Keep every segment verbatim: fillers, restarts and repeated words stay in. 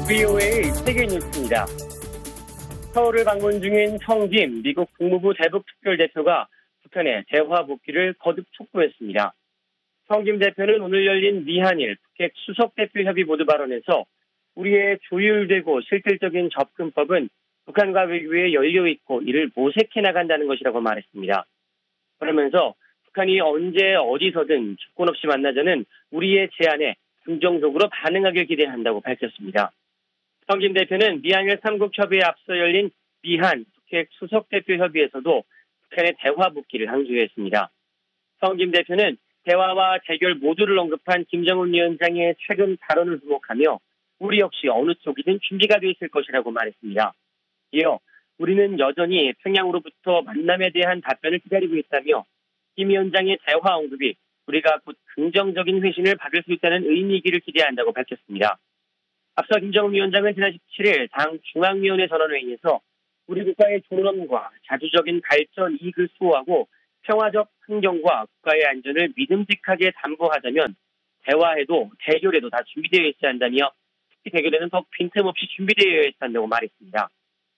브이오에이 세계 뉴스입니다. 서울을 방문 중인 성김 미국 국무부 대북 특별대표가 북한의 대화 복귀를 거듭 촉구했습니다. 성김 대표는 오늘 열린 미한일 북핵 수석대표 협의 모두 발언에서 우리의 조율되고 실질적인 접근법은 북한과 외교에 열려있고 이를 모색해 나간다는 것이라고 말했습니다. 그러면서 북한이 언제 어디서든 조건 없이 만나자는 우리의 제안에 긍정적으로 반응하길 기대한다고 밝혔습니다. 성김 대표는 미한일 삼국 협의에 앞서 열린 미한 북핵 수석대표 협의에서도 북한의 대화 복귀를 강조했습니다. 성김 대표는 대화와 대결 모두를 언급한 김정은 위원장의 최근 발언을 주목하며 우리 역시 어느 쪽이든 준비가 돼 있을 것이라고 말했습니다. 이어 우리는 여전히 평양으로부터 만남에 대한 답변을 기다리고 있다며 김 위원장의 대화 언급이 우리가 곧 긍정적인 회신을 받을 수 있다는 의미이기를 기대한다고 밝혔습니다. 앞서 김정은 위원장은 지난 십칠일 당 중앙위원회 전원회의에서 우리 국가의 존엄과 자주적인 발전 이익을 수호하고 평화적 환경과 국가의 안전을 믿음직하게 담보하자면 대화에도 대결에도 다 준비되어 있어야 한다며 특히 대결에는 더 빈틈없이 준비되어 있어야 한다고 말했습니다.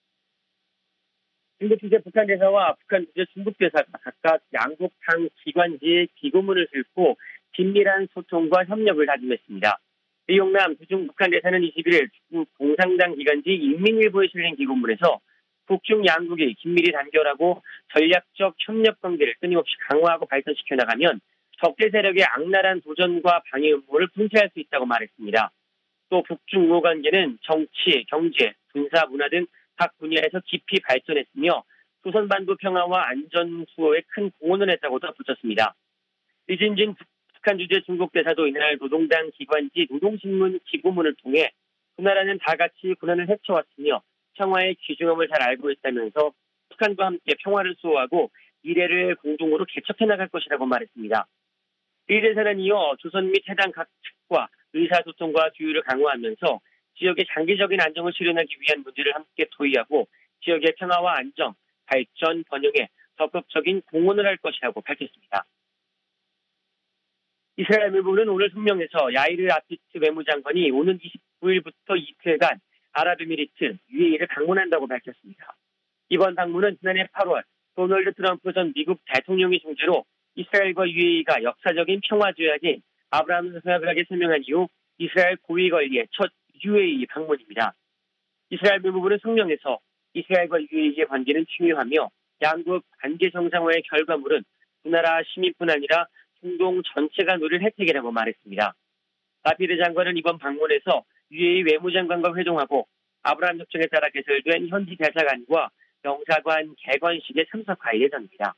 중국 주재 북한 대사와 북한 주재 중국 대사가 각각 양국 당 기관지에 기고문을 싣고 긴밀한 소통과 협력을 다짐했습니다.李용남 주중 북한 대사는 이십일일 중국 공산당 기관지 인민일보에 실린 기고문에서 북중 양국이 긴밀히 단결하고 전략적 협력 관계를 끊임없이 강화하고 발전시켜 나가면 적대 세력의 악랄한 도전과 방해 음모를 분쇄할 수 있다고 말했습니다. 또 북중 우호 관계는 정치, 경제, 군사, 문화 등 각 분야에서 깊이 발전했으며 조선반도 평화와 안전 수호에 큰 공헌을 했다고 덧붙였습니다. 리진진 북한 주재 중국 대사도 이날 노동당 기관지 노동신문 기고문을 통해 두 나라는 다 같이 고난을 헤쳐왔으며 평화의 귀중함을 잘 알고 있다면서 북한과 함께 평화를 수호하고 미래를 공동으로 개척해 나갈 것이라고 말했습니다. 리 대사는 이어 조선 및 해당 각 측과 의사소통과 규율을 강화하면서 지역의 장기적인 안정을 실현하기 위한 문제를 함께 토의하고 지역의 평화와 안정, 발전, 번영에 적극적인 공헌을 할 것이라고 밝혔습니다. 이스라엘 외무부는 오늘 성명에서 야이르 라피드 외무장관이 오는 이십구일부터 이틀간 아랍에미리트 유에이를 방문한다고 밝혔습니다. 이번 방문은 지난해 팔월 도널드 트럼프 전 미국 대통령의 중재로 이스라엘과 유에이가 역사적인 평화 조약인 아브라함 협약에 서명한 이후 이스라엘 고위 관리의 첫 유에이 방문입니다. 이스라엘 외무부는 성명에서 이스라엘과 유에이의 관계는 중요하며 양국 관계 정상화의 결과물은 두 나라 시민뿐 아니라 중동 전체가 누릴 혜택이라고 말했습니다. 라피드 장관은 이번 방문에서 유에이 외무장관과 회동하고 아브라함 협정에 따라 개설된 현지 대사관과 영사관 개관식에 참석할 예정입니다.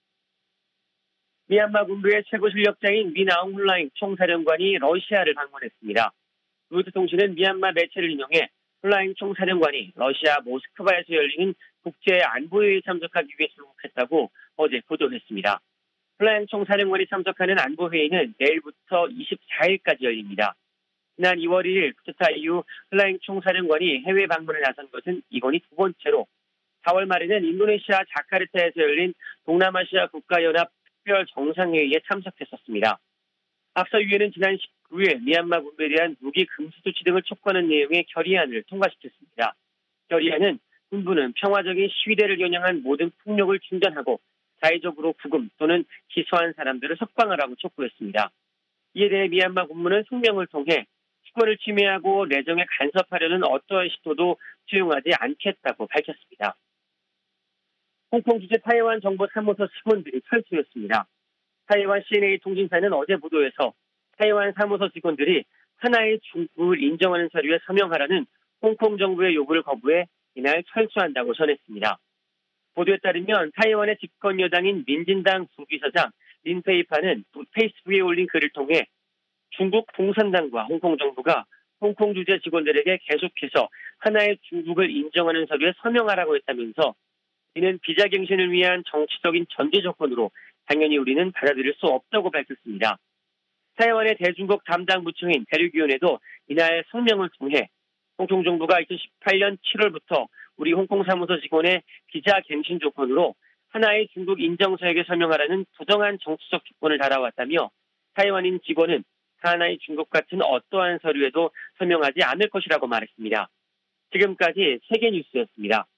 미얀마 군부의 최고 실력자인 민아웅 훌라잉 총사령관이 러시아를 방문했습니다. 로이터 통신은 미얀마 매체를 인용해 훌라잉 총사령관이 러시아 모스크바에서 열리는 국제안보회의에 참석하기 위해 출국했다고 어제 보도했습니다. 훌라잉 총사령관이 참석하는 안보회의는 내일부터 이십사일까지 열립니다. 지난 이월 일일 쿠데타 이후 훌라잉 총사령관이 해외 방문에 나선 것은 이번이 두 번째로 사월 말에는 인도네시아 자카르타에서 열린 동남아시아 국가연합 특별 정상회의에 참석했었습니다. 앞서 유엔은 지난 십구일 미얀마 군부에 대한 무기 금수 조치 등을 촉구하는 내용의 결의안을 통과시켰습니다. 결의안은 군부는 평화적인 시위대를 겨냥한 모든 폭력을 중단하고 자의적으로 구금 또는 기소한 사람들을 석방하라고 촉구했습니다. 이에 대해 미얀마 군부는 성명을 통해 주권을 침해하고 내정에 간섭하려는 어떠한 시도도 수용하지 않겠다고 밝혔습니다. 홍콩 주재 타이완 정보 사무소 직원들이 철수했습니다. 타이완 씨엔에이 통신사는 어제 보도에서 타이완 사무소 직원들이 하나의 중국을 인정하는 서류에 서명하라는 홍콩 정부의 요구를 거부해 이날 철수한다고 전했습니다. 보도에 따르면 타이완의 집권 여당인 민진당 부비서장 린페이파는 페이스북에 올린 글을 통해 중국 공산당과 홍콩 정부가 홍콩 주재 직원들에게 계속해서 하나의 중국을 인정하는 서류에 서명하라고 했다면서 이는 비자갱신을 위한 정치적인 전제 조건으로 당연히 우리는 받아들일 수 없다고 밝혔습니다. 타이완의 대중국 담당 부처인 대륙위원회도 이날 성명을 통해 홍콩 정부가 이천십팔년 칠월부터 우리 홍콩 사무소 직원의 비자갱신 조건으로 하나의 중국 인정서약에 서명하라는 부정한 정치적 조건을 달아왔다며 타이완인 직원은 하나의 중국 같은 어떠한 서류에도 서명하지 않을 것이라고 말했습니다. 지금까지 세계뉴스였습니다.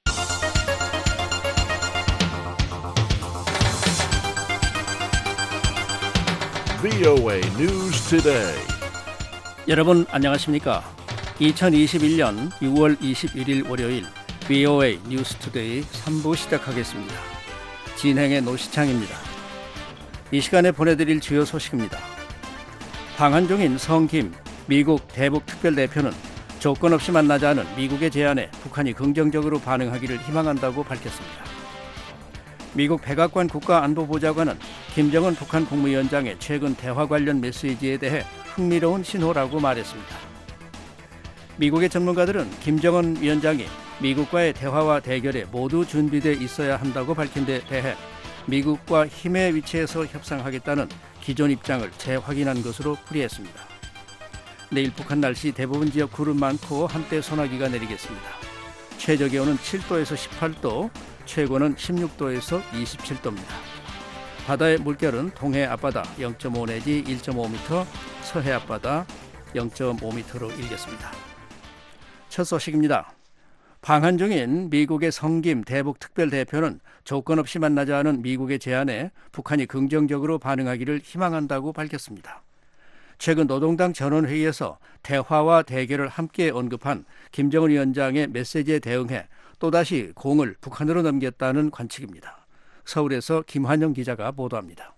브이오에이 News Today. 여러분 안녕하십니까? 이천이십일년 유월 이십일일 월요일 브이오에이 뉴스 투데이 삼 부 시작하겠습니다. 진행의 노시창입니다. 이 시간에 보내드릴 주요 소식입니다. 방한 중인 성김 미국 대북 특별대표는 조건 없이 만나자는 미국의 제안에 북한이 긍정적으로 반응하기를 희망한다고 밝혔습니다. 미국 백악관 국가안보보좌관은 김정은 북한 국무위원장의 최근 대화 관련 메시지에 대해 흥미로운 신호라고 말했습니다. 미국의 전문가들은 김정은 위원장이 미국과의 대화와 대결에 모두 준비돼 있어야 한다고 밝힌 데 대해 미국과 힘의 위치에서 협상하겠다는 기존 입장을 재확인한 것으로 풀이했습니다. 내일 북한 날씨 대부분 지역 구름 많고 한때 소나기가 내리겠습니다. 최저기온은 칠도에서 십팔도, 최고는 십육도에서 이십칠도입니다. 바다의 물결은 동해 앞바다 영 점 오 내지 일 점 오 미터, 서해 앞바다 영 점 오 미터로 일겠습니다. 첫 소식입니다. 방한 중인 미국의 성김 대북 특별대표는 조건 없이 만나자는 미국의 제안에 북한이 긍정적으로 반응하기를 희망한다고 밝혔습니다. 최근 노동당 전원회의에서 대화와 대결을 함께 언급한 김정은 위원장의 메시지에 대응해 또다시 공을 북한으로 넘겼다는 관측입니다. 서울에서 김환영 기자가 보도합니다.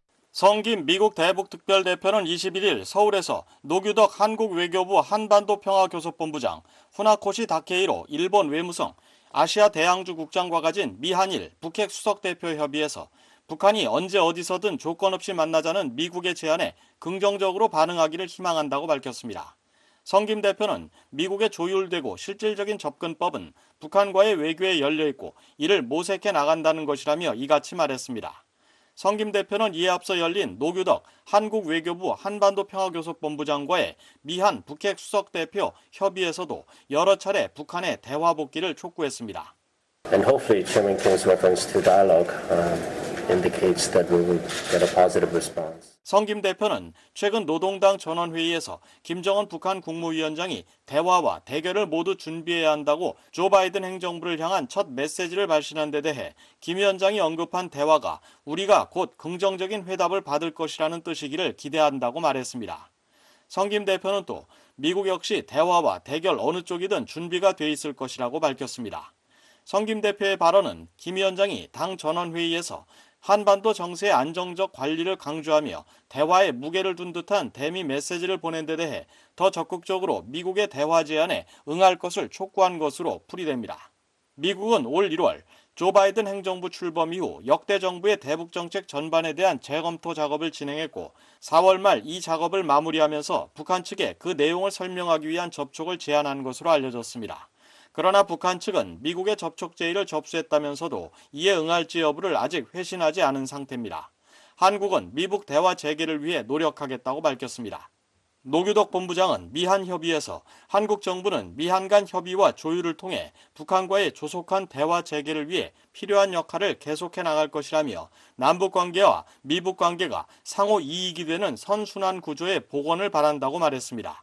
성김 미국 대북 특별대표는 이십일일 서울에서 노규덕 한국 외교부 한반도 평화교섭본부장, 후나코시 다케이로 일본 외무성, 아시아 대양주 국장과 가진 미한일 북핵 수석대표 협의에서 북한이 언제 어디서든 조건 없이 만나자는 미국의 제안에 긍정적으로 반응하기를 희망한다고 밝혔습니다. 성김 대표는 미국의 조율되고 실질적인 접근법은 북한과의 외교에 열려있고 이를 모색해 나간다는 것이라며 이같이 말했습니다. 성김 대표는 이에 앞서 열린 노규덕 한국 외교부 한반도 평화교섭본부장과의 미한 북핵 수석대표 협의에서도 여러 차례 북한의 대화 복귀를 촉구했습니다. And hopefully Chairman Kim's reference to dialogue um, indicates that we will get a positive response. 성김 대표는 최근 노동당 전원회의에서 김정은 북한 국무위원장이 대화와 대결을 모두 준비해야 한다고 조 바이든 행정부를 향한 첫 메시지를 발신한 데 대해 김 위원장이 언급한 대화가 우리가 곧 긍정적인 회답을 받을 것이라는 뜻이기를 기대한다고 말했습니다. 성김 대표는 또 미국 역시 대화와 대결 어느 쪽이든 준비가 돼 있을 것이라고 밝혔습니다. 성김 대표의 발언은 김 위원장이 당 전원회의에서 한반도 정세의 안정적 관리를 강조하며 대화에 무게를 둔 듯한 대미 메시지를 보낸 데 대해 더 적극적으로 미국의 대화 제안에 응할 것을 촉구한 것으로 풀이됩니다. 미국은 올 일월 조 바이든 행정부 출범 이후 역대 정부의 대북 정책 전반에 대한 재검토 작업을 진행했고 사월 말 이 작업을 마무리하면서 북한 측에 그 내용을 설명하기 위한 접촉을 제안한 것으로 알려졌습니다. 그러나 북한 측은 미국의 접촉 제의를 접수했다면서도 이에 응할지 여부를 아직 회신하지 않은 상태입니다. 한국은 미북 대화 재개를 위해 노력하겠다고 밝혔습니다. 노규덕 본부장은 미한 협의에서 한국 정부는 미한 간 협의와 조율을 통해 북한과의 조속한 대화 재개를 위해 필요한 역할을 계속해 나갈 것이라며 남북 관계와 미북 관계가 상호 이익이 되는 선순환 구조의 복원을 바란다고 말했습니다.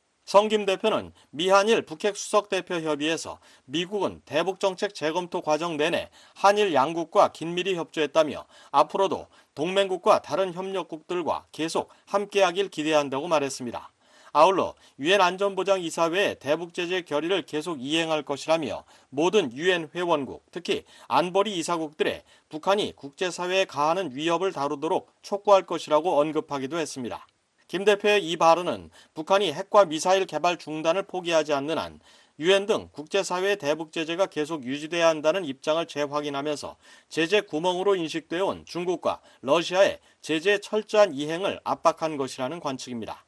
성김 대표는 미한일 북핵 수석대표 협의에서 미국은 대북정책 재검토 과정 내내 한일 양국과 긴밀히 협조했다며 앞으로도 동맹국과 다른 협력국들과 계속 함께하길 기대한다고 말했습니다. 아울러 유엔 안전보장이사회의 대북제재 결의를 계속 이행할 것이라며 모든 유엔 회원국, 특히 안보리 이사국들에 북한이 국제사회에 가하는 위협을 다루도록 촉구할 것이라고 언급하기도 했습니다. 김 대표의 이 발언은 북한이 핵과 미사일 개발 중단을 포기하지 않는 한 유엔 등 국제사회의 대북 제재가 계속 유지돼야 한다는 입장을 재확인하면서 제재 구멍으로 인식되어 온 중국과 러시아의 제재 철저한 이행을 압박한 것이라는 관측입니다.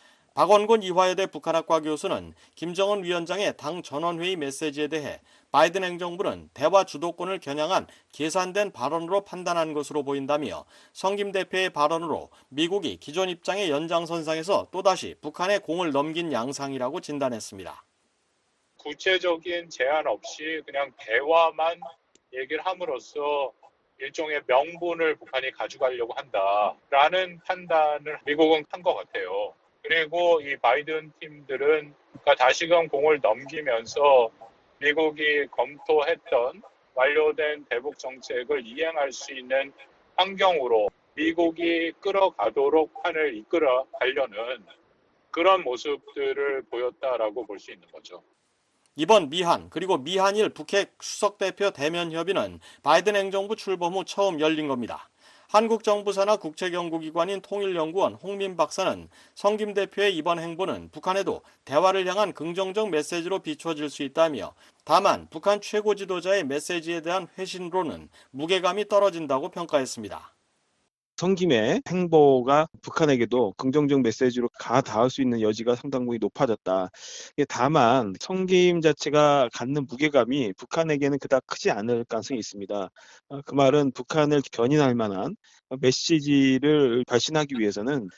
박원곤 이화여대 북한학과 교수는 김정은 위원장의 당 전원회의 메시지에 대해 바이든 행정부는 대화 주도권을 겨냥한 계산된 발언으로 판단한 것으로 보인다며 성김 대표의 발언으로 미국이 기존 입장의 연장선상에서 또다시 북한에 공을 넘긴 양상이라고 진단했습니다. 구체적인 제안 없이 그냥 대화만 얘기를 함으로써 일종의 명분을 북한이 가져가려고 한다라는 판단을 미국은 한 것 같아요. 그리고 이 바이든 팀들은 그러니까 다시금 공을 넘기면서 미국이 검토했던 완료된 대북 정책을 이행할 수 있는 환경으로 미국이 끌어가도록 판을 이끌어 가려는 그런 모습들을 보였다라고 볼 수 있는 거죠. 이번 미한 그리고 미한일 북핵 수석대표 대면 협의는 바이든 행정부 출범 후 처음 열린 겁니다. 한국 정부 산하 국책연구기관인 통일연구원 홍민 박사는 성김 대표의 이번 행보는 북한에도 대화를 향한 긍정적 메시지로 비춰질 수 있다며 다만 북한 최고 지도자의 메시지에 대한 회신으로는 무게감이 떨어진다고 평가했습니다. 성김의 행보가 북한에게도 긍정적 메시지로 가 닿을 수 있는 여지가 상당히 높아졌다. 다만 성김 자체가 갖는 무게감이 북한에게는 그닥 크지 않을 가능성이 있습니다. 그 말은 북한을 견인할 만한 메시지를 발신하기 위해서는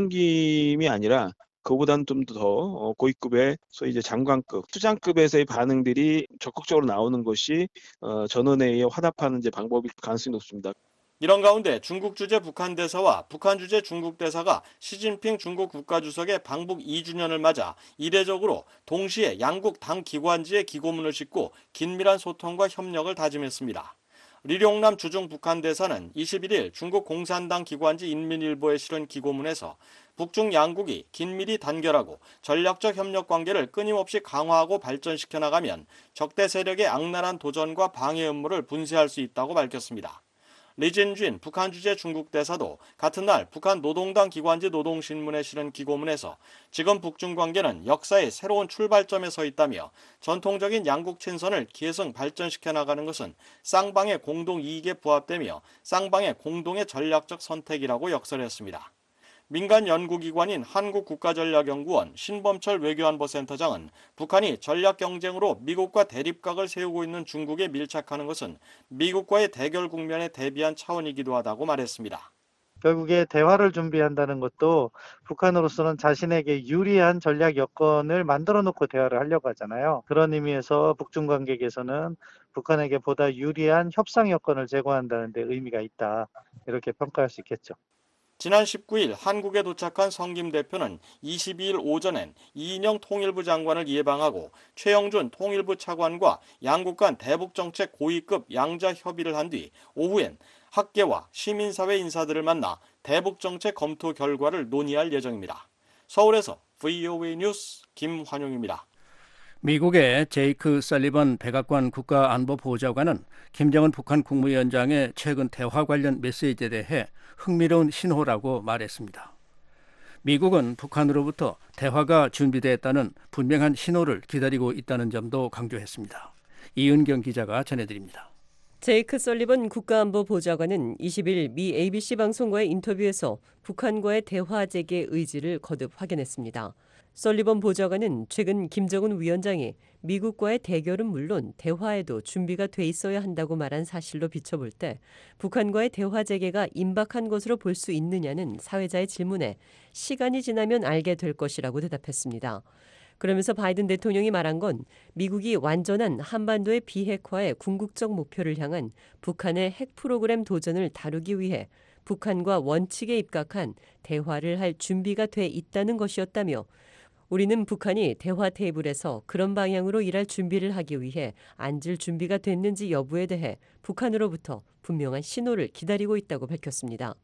성김이 아니라 그보다는 좀 더 고위급의 소위 이제 장관급, 수장급에서의 반응들이 적극적으로 나오는 것이 전원회의에 화답하는 이제 방법일 가능성이 높습니다. 이런 가운데 중국 주재 북한 대사와 북한 주재 중국 대사가 시진핑 중국 국가주석의 방북 이 주년을 맞아 이례적으로 동시에 양국 당 기관지에 기고문을 싣고 긴밀한 소통과 협력을 다짐했습니다. 리룡남 주중 북한 대사는 이십일 일 중국 공산당 기관지 인민일보에 실은 기고문에서 북중 양국이 긴밀히 단결하고 전략적 협력 관계를 끊임없이 강화하고 발전시켜 나가면 적대 세력의 악랄한 도전과 방해 음모를 분쇄할 수 있다고 밝혔습니다. 리진쥔 북한 주재 중국 대사도 같은 날 북한 노동당 기관지 노동신문에 실은 기고문에서 지금 북중 관계는 역사의 새로운 출발점에 서 있다며 전통적인 양국 친선을 계승 발전시켜 나가는 것은 쌍방의 공동 이익에 부합되며 쌍방의 공동의 전략적 선택이라고 역설했습니다. 민간 연구기관인 한국국가전략연구원 신범철 외교안보센터장은 북한이 전략경쟁으로 미국과 대립각을 세우고 있는 중국에 밀착하는 것은 미국과의 대결 국면에 대비한 차원이기도 하다고 말했습니다. 결국에 대화를 준비한다는 것도 북한으로서는 자신에게 유리한 전략 여건을 만들어 놓고 대화를 하려고 하잖아요. 그런 의미에서 북중 관계에서는 북한에게 보다 유리한 협상 여건을 제공한다는 데 의미가 있다. 이렇게 평가할 수 있겠죠. 지난 십구 일 한국에 도착한 성김 대표는 이십이 일 오전엔 이인영 통일부 장관을 예방하고 최영준 통일부 차관과 양국 간 대북정책 고위급 양자 협의를 한 뒤 오후엔 학계와 시민사회 인사들을 만나 대북정책 검토 결과를 논의할 예정입니다. 서울에서 브이오에이 뉴스 김환용입니다. 미국의 제이크 설리번 백악관 국가안보보좌관은 김정은 북한 국무위원장의 최근 대화 관련 메시지에 대해 흥미로운 신호라고 말했습니다. 미국은 북한으로부터 대화가 준비됐다는 분명한 신호를 기다리고 있다는 점도 강조했습니다. 이은경 기자가 전해드립니다. 제이크 설리번 국가안보보좌관은 이십 일 미 에이비씨 방송과의 인터뷰에서 북한과의 대화 재개 의지를 거듭 확인했습니다. 설리번 보좌관은 최근 김정은 위원장이 미국과의 대결은 물론 대화에도 준비가 돼 있어야 한다고 말한 사실로 비춰볼 때 북한과의 대화 재개가 임박한 것으로 볼 수 있느냐는 사회자의 질문에 시간이 지나면 알게 될 것이라고 대답했습니다. 그러면서 바이든 대통령이 말한 건 미국이 완전한 한반도의 비핵화의 궁극적 목표를 향한 북한의 핵 프로그램 도전을 다루기 위해 북한과 원칙에 입각한 대화를 할 준비가 돼 있다는 것이었다며 우리는 북한이 대화 테이블에서 그런 방향으로 일할 준비를 하기 위해 앉을 준비가 됐는지 여부에 대해 북한으로부터 분명한 신호를 기다리고 있다고 밝혔습니다.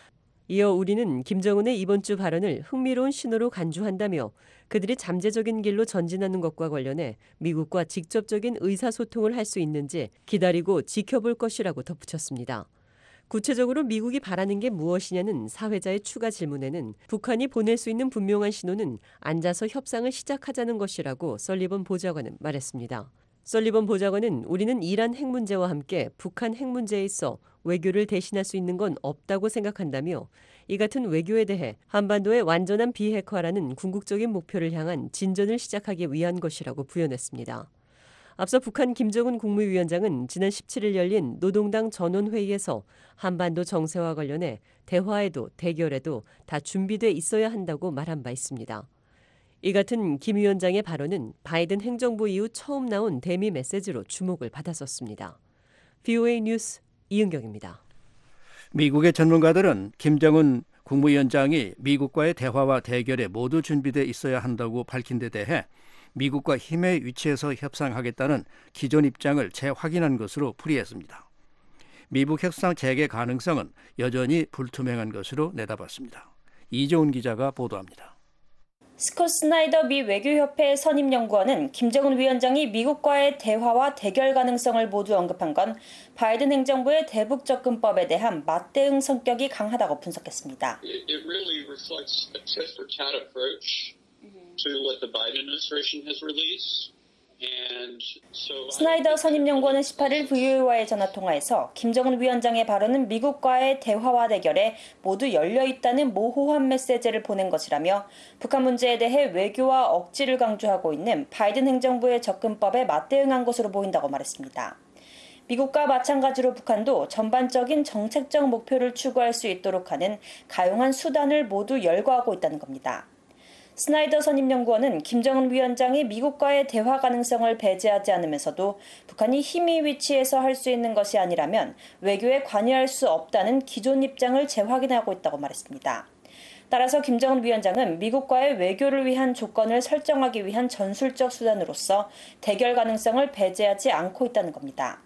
이어 우리는 김정은의 이번 주 발언을 흥미로운 신호로 간주한다며 그들이 잠재적인 길로 전진하는 것과 관련해 미국과 직접적인 의사소통을 할 수 있는지 기다리고 지켜볼 것이라고 덧붙였습니다. 구체적으로 미국이 바라는 게 무엇이냐는 사회자의 추가 질문에는 북한이 보낼 수 있는 분명한 신호는 앉아서 협상을 시작하자는 것이라고 설리번 보좌관은 말했습니다. 설리번 보좌관은 우리는 이란 핵 문제와 함께 북한 핵 문제에 있어 외교를 대신할 수 있는 건 없다고 생각한다며 이 같은 외교에 대해 한반도의 완전한 비핵화라는 궁극적인 목표를 향한 진전을 시작하기 위한 것이라고 부연했습니다. 앞서 북한 김정은 국무위원장은 지난 십칠 일 열린 노동당 전원회의에서 한반도 정세와 관련해 대화에도 대결에도 다 준비돼 있어야 한다고 말한 바 있습니다. 이 같은 김 위원장의 발언은 바이든 행정부 이후 처음 나온 대미 메시지로 주목을 받았었습니다. 브이오에이 뉴스 이은경입니다. 미국의 전문가들은 김정은 국무위원장이 미국과의 대화와 대결에 모두 준비되어 있어야 한다고 밝힌 데 대해 미국과 힘의 위치에서 협상하겠다는 기존 입장을 재확인한 것으로 풀이했습니다. 미국 협상 재개 가능성은 여전히 불투명한 것으로 내다봤습니다. 이종훈 기자가 보도합니다. 스콧 스나이더 미 외교협회 선임연구원은 김정은 위원장이 미국과의 대화와 대결 가능성을 모두 언급한 건 바이든 행정부의 대북 접근법에 대한 맞대응 성격이 강하다고 분석했습니다. It really reflects a tit for tat approach to what the Biden administration has released. 스나이더 선임연구원은 십팔 일 브이오에이와의 전화통화에서 김정은 위원장의 발언은 미국과의 대화와 대결에 모두 열려있다는 모호한 메시지를 보낸 것이라며 북한 문제에 대해 외교와 억지를 강조하고 있는 바이든 행정부의 접근법에 맞대응한 것으로 보인다고 말했습니다. 미국과 마찬가지로 북한도 전반적인 정책적 목표를 추구할 수 있도록 하는 가용한 수단을 모두 열거하고 있다는 겁니다. 스나이더 선임연구원은 김정은 위원장이 미국과의 대화 가능성을 배제하지 않으면서도 북한이 힘의 위치에서 할 수 있는 것이 아니라면 외교에 관여할 수 없다는 기존 입장을 재확인하고 있다고 말했습니다. 따라서 김정은 위원장은 미국과의 외교를 위한 조건을 설정하기 위한 전술적 수단으로서 대결 가능성을 배제하지 않고 있다는 겁니다.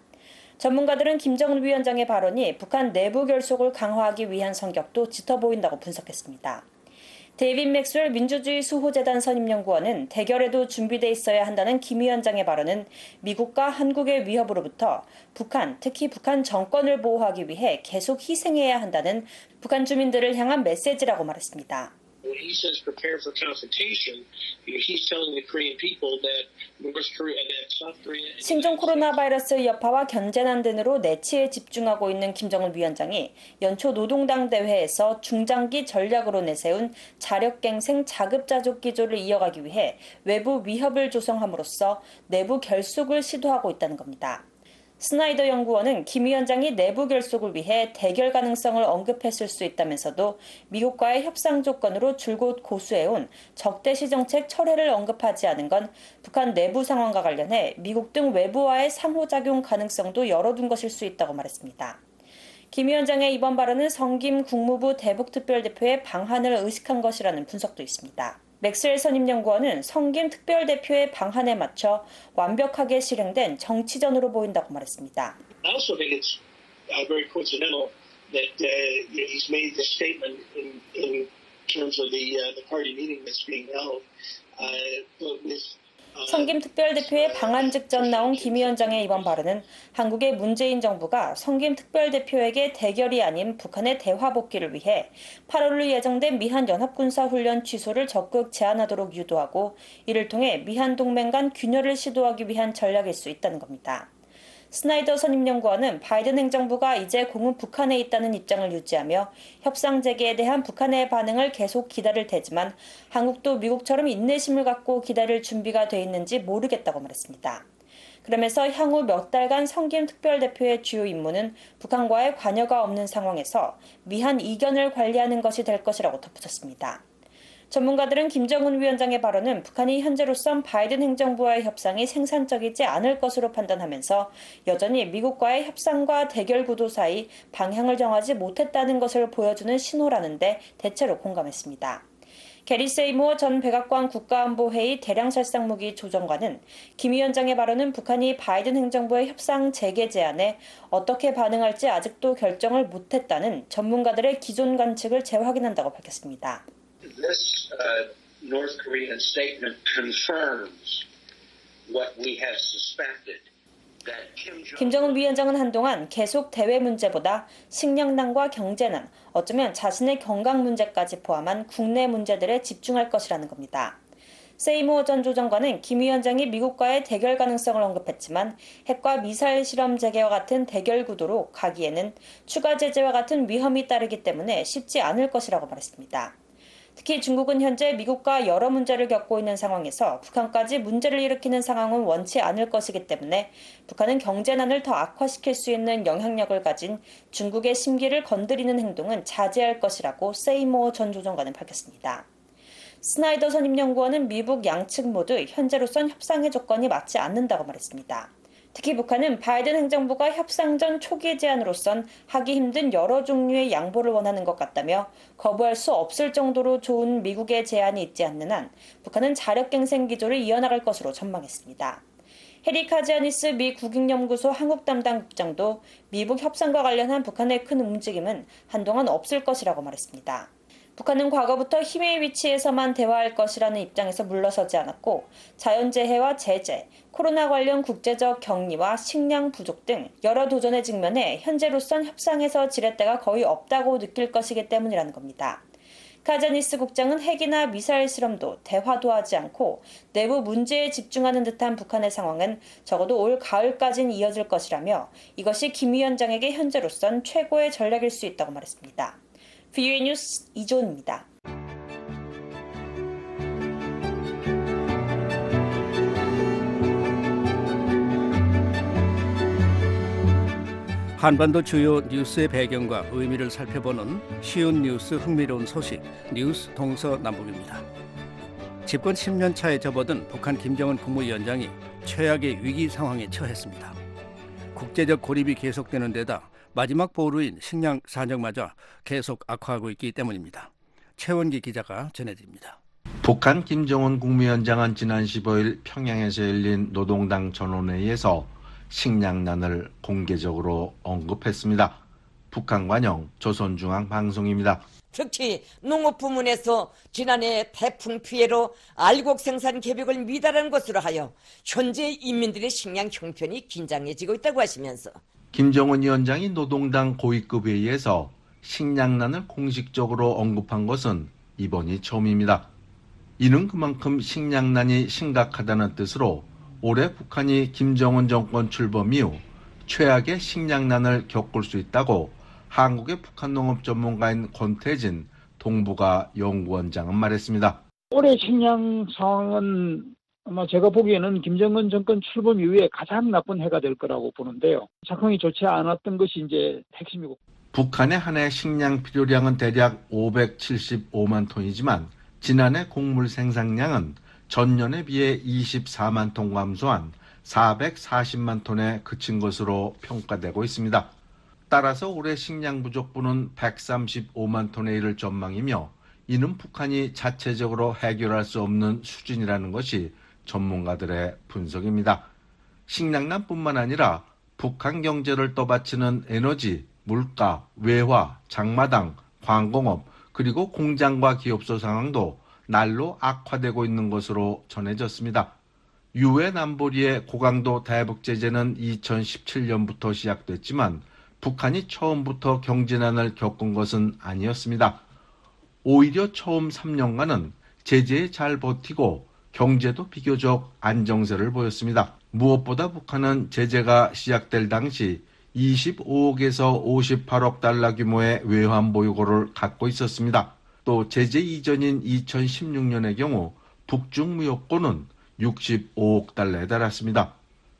전문가들은 김정은 위원장의 발언이 북한 내부 결속을 강화하기 위한 성격도 짙어 보인다고 분석했습니다. 데이빗 맥스웰 민주주의 수호재단 선임연구원은 대결에도 준비돼 있어야 한다는 김 위원장의 발언은 미국과 한국의 위협으로부터 북한, 특히 북한 정권을 보호하기 위해 계속 희생해야 한다는 북한 주민들을 향한 메시지라고 말했습니다. When he says prepare for confrontation, he's telling the Korean people that North Korea, that South Korea. 신종 코로나 바이러스 여파와 견제난 등으로 내치에 집중하고 있는 김정은 위원장이 연초 노동당 대회에서 중장기 전략으로 내세운 자력갱생 자급자족 기조를 이어가기 위해 외부 위협을 조성함으로써 내부 결속을 시도하고 있다는 겁니다. 스나이더 연구원은 김 위원장이 내부 결속을 위해 대결 가능성을 언급했을 수 있다면서도 미국과의 협상 조건으로 줄곧 고수해온 적대시 정책 철회를 언급하지 않은 건 북한 내부 상황과 관련해 미국 등 외부와의 상호작용 가능성도 열어둔 것일 수 있다고 말했습니다. 김 위원장의 이번 발언은 성김 국무부 대북특별대표의 방한을 의식한 것이라는 분석도 있습니다. 맥스웰 선임연구원은 성김 특별대표의 방한에 맞춰 완벽하게 실행된 정치전으로 보인다고 말했습니다. I also think it's uh, very coincidental that uh, you know, he's made this statement in, in terms of the uh, the party meeting that's being held. Uh, but with 성김 특별대표의 방한 직전 나온 김 위원장의 이번 발언은 한국의 문재인 정부가 성김 특별대표에게 대결이 아닌 북한의 대화 복귀를 위해 팔월로 예정된 미한 연합군사훈련 취소를 적극 제한하도록 유도하고 이를 통해 미한 동맹 간 균열을 시도하기 위한 전략일 수 있다는 겁니다. 스나이더 선임연구원은 바이든 행정부가 이제 공은 북한에 있다는 입장을 유지하며 협상 재개에 대한 북한의 반응을 계속 기다릴 테지만 한국도 미국처럼 인내심을 갖고 기다릴 준비가 돼 있는지 모르겠다고 말했습니다. 그러면서 향후 몇 달간 성김 특별대표의 주요 임무는 북한과의 관여가 없는 상황에서 미한 이견을 관리하는 것이 될 것이라고 덧붙였습니다. 전문가들은 김정은 위원장의 발언은 북한이 현재로선 바이든 행정부와의 협상이 생산적이지 않을 것으로 판단하면서 여전히 미국과의 협상과 대결 구도 사이 방향을 정하지 못했다는 것을 보여주는 신호라는데 대체로 공감했습니다. 게리 세이모어 전 백악관 국가안보회의 대량살상무기 조정관은 김 위원장의 발언은 북한이 바이든 행정부의 협상 재개 제안에 어떻게 반응할지 아직도 결정을 못했다는 전문가들의 기존 관측을 재확인한다고 밝혔습니다. This uh, North Korean statement confirms what we have suspected. 김정은 위원장은 한동안 계속 대외 문제보다 식량난과 경제난, 어쩌면 자신의 건강 문제까지 포함한 국내 문제들에 집중할 것이라는 겁니다. 세이모어 전 조정관은 김 위원장이 미국과의 대결 가능성을 언급했지만 핵과 미사일 실험 재개와 같은 대결 구도로 가기에는 추가 제재와 같은 위험이 따르기 때문에 쉽지 않을 것이라고 말했습니다. 특히 중국은 현재 미국과 여러 문제를 겪고 있는 상황에서 북한까지 문제를 일으키는 상황은 원치 않을 것이기 때문에 북한은 경제난을 더 악화시킬 수 있는 영향력을 가진 중국의 심기를 건드리는 행동은 자제할 것이라고 세이모어 전 조정관은 밝혔습니다. 스나이더 선임연구원은 미국 양측 모두 현재로선 협상의 조건이 맞지 않는다고 말했습니다. 특히 북한은 바이든 행정부가 협상 전 초기 제안으로선 하기 힘든 여러 종류의 양보를 원하는 것 같다며 거부할 수 없을 정도로 좋은 미국의 제안이 있지 않는 한 북한은 자력갱생 기조를 이어나갈 것으로 전망했습니다. 해리 카지아니스 미 국익연구소 한국 담당 국장도 미북 협상과 관련한 북한의 큰 움직임은 한동안 없을 것이라고 말했습니다. 북한은 과거부터 힘의 위치에서만 대화할 것이라는 입장에서 물러서지 않았고 자연재해와 제재, 코로나 관련 국제적 격리와 식량 부족 등 여러 도전에 직면해 현재로선 협상에서 지렛대가 거의 없다고 느낄 것이기 때문이라는 겁니다. 카자니스 국장은 핵이나 미사일 실험도 대화도 하지 않고 내부 문제에 집중하는 듯한 북한의 상황은 적어도 올 가을까지는 이어질 것이라며 이것이 김 위원장에게 현재로선 최고의 전략일 수 있다고 말했습니다. 브이오에이 뉴스 이조은입니다. 한반도 주요 뉴스의 배경과 의미를 살펴보는 쉬운 뉴스 흥미로운 소식 뉴스 동서남북입니다. 집권 십 년 차에 접어든 북한 김정은 국무위원장이 최악의 위기 상황에 처했습니다. 국제적 고립이 계속되는 데다 마지막 보루인 식량 산정마저 계속 악화하고 있기 때문입니다. 최원기 기자가 전해드립니다. 북한 김정은 국무위원장은 지난 십오일 평양에서 열린 노동당 전원회의에서 식량난을 공개적으로 언급했습니다. 북한 관영 조선중앙방송입니다. 특히 농업 부문에서 지난해 태풍 피해로 알곡 생산 계획을 미달한 것으로 하여 현재 인민들의 식량 형편이 긴장해지고 있다고 하시면서 김정은 위원장이 노동당 고위급 회의에서 식량난을 공식적으로 언급한 것은 이번이 처음입니다. 이는 그만큼 식량난이 심각하다는 뜻으로 올해 북한이 김정은 정권 출범 이후 최악의 식량난을 겪을 수 있다고 한국의 북한 농업 전문가인 권태진 동북아 연구원장은 말했습니다. 올해 식량 상황은 아마 제가 보기에는 김정은 정권 출범 이후에 가장 나쁜 해가 될 거라고 보는데요. 작황이 좋지 않았던 것이 이제 핵심이고. 북한의 한 해 식량 필요량은 대략 오백칠십오만 톤이지만 지난해 곡물 생산량은 전년에 비해 이십사만 톤 감소한 사백사십만 톤에 그친 것으로 평가되고 있습니다. 따라서 올해 식량 부족분은 백삼십오만 톤에 이를 전망이며 이는 북한이 자체적으로 해결할 수 없는 수준이라는 것이 전문가들의 분석입니다. 식량난뿐만 아니라 북한 경제를 떠받치는 에너지, 물가, 외화, 장마당, 광공업 그리고 공장과 기업소 상황도 날로 악화되고 있는 것으로 전해졌습니다. 유엔 안보리의 고강도 대북 제재는 이천십칠 년부터 시작됐지만 북한이 처음부터 경제난을 겪은 것은 아니었습니다. 오히려 처음 삼 년간은 제재에 잘 버티고 경제도 비교적 안정세를 보였습니다. 무엇보다 북한은 제재가 시작될 당시 이십오억에서 오십팔억 달러 규모의 외환 보유고를 갖고 있었습니다. 또 제재 이전인 이천십육 년의 경우 북중 무역고는 육십오억 달러에 달했습니다.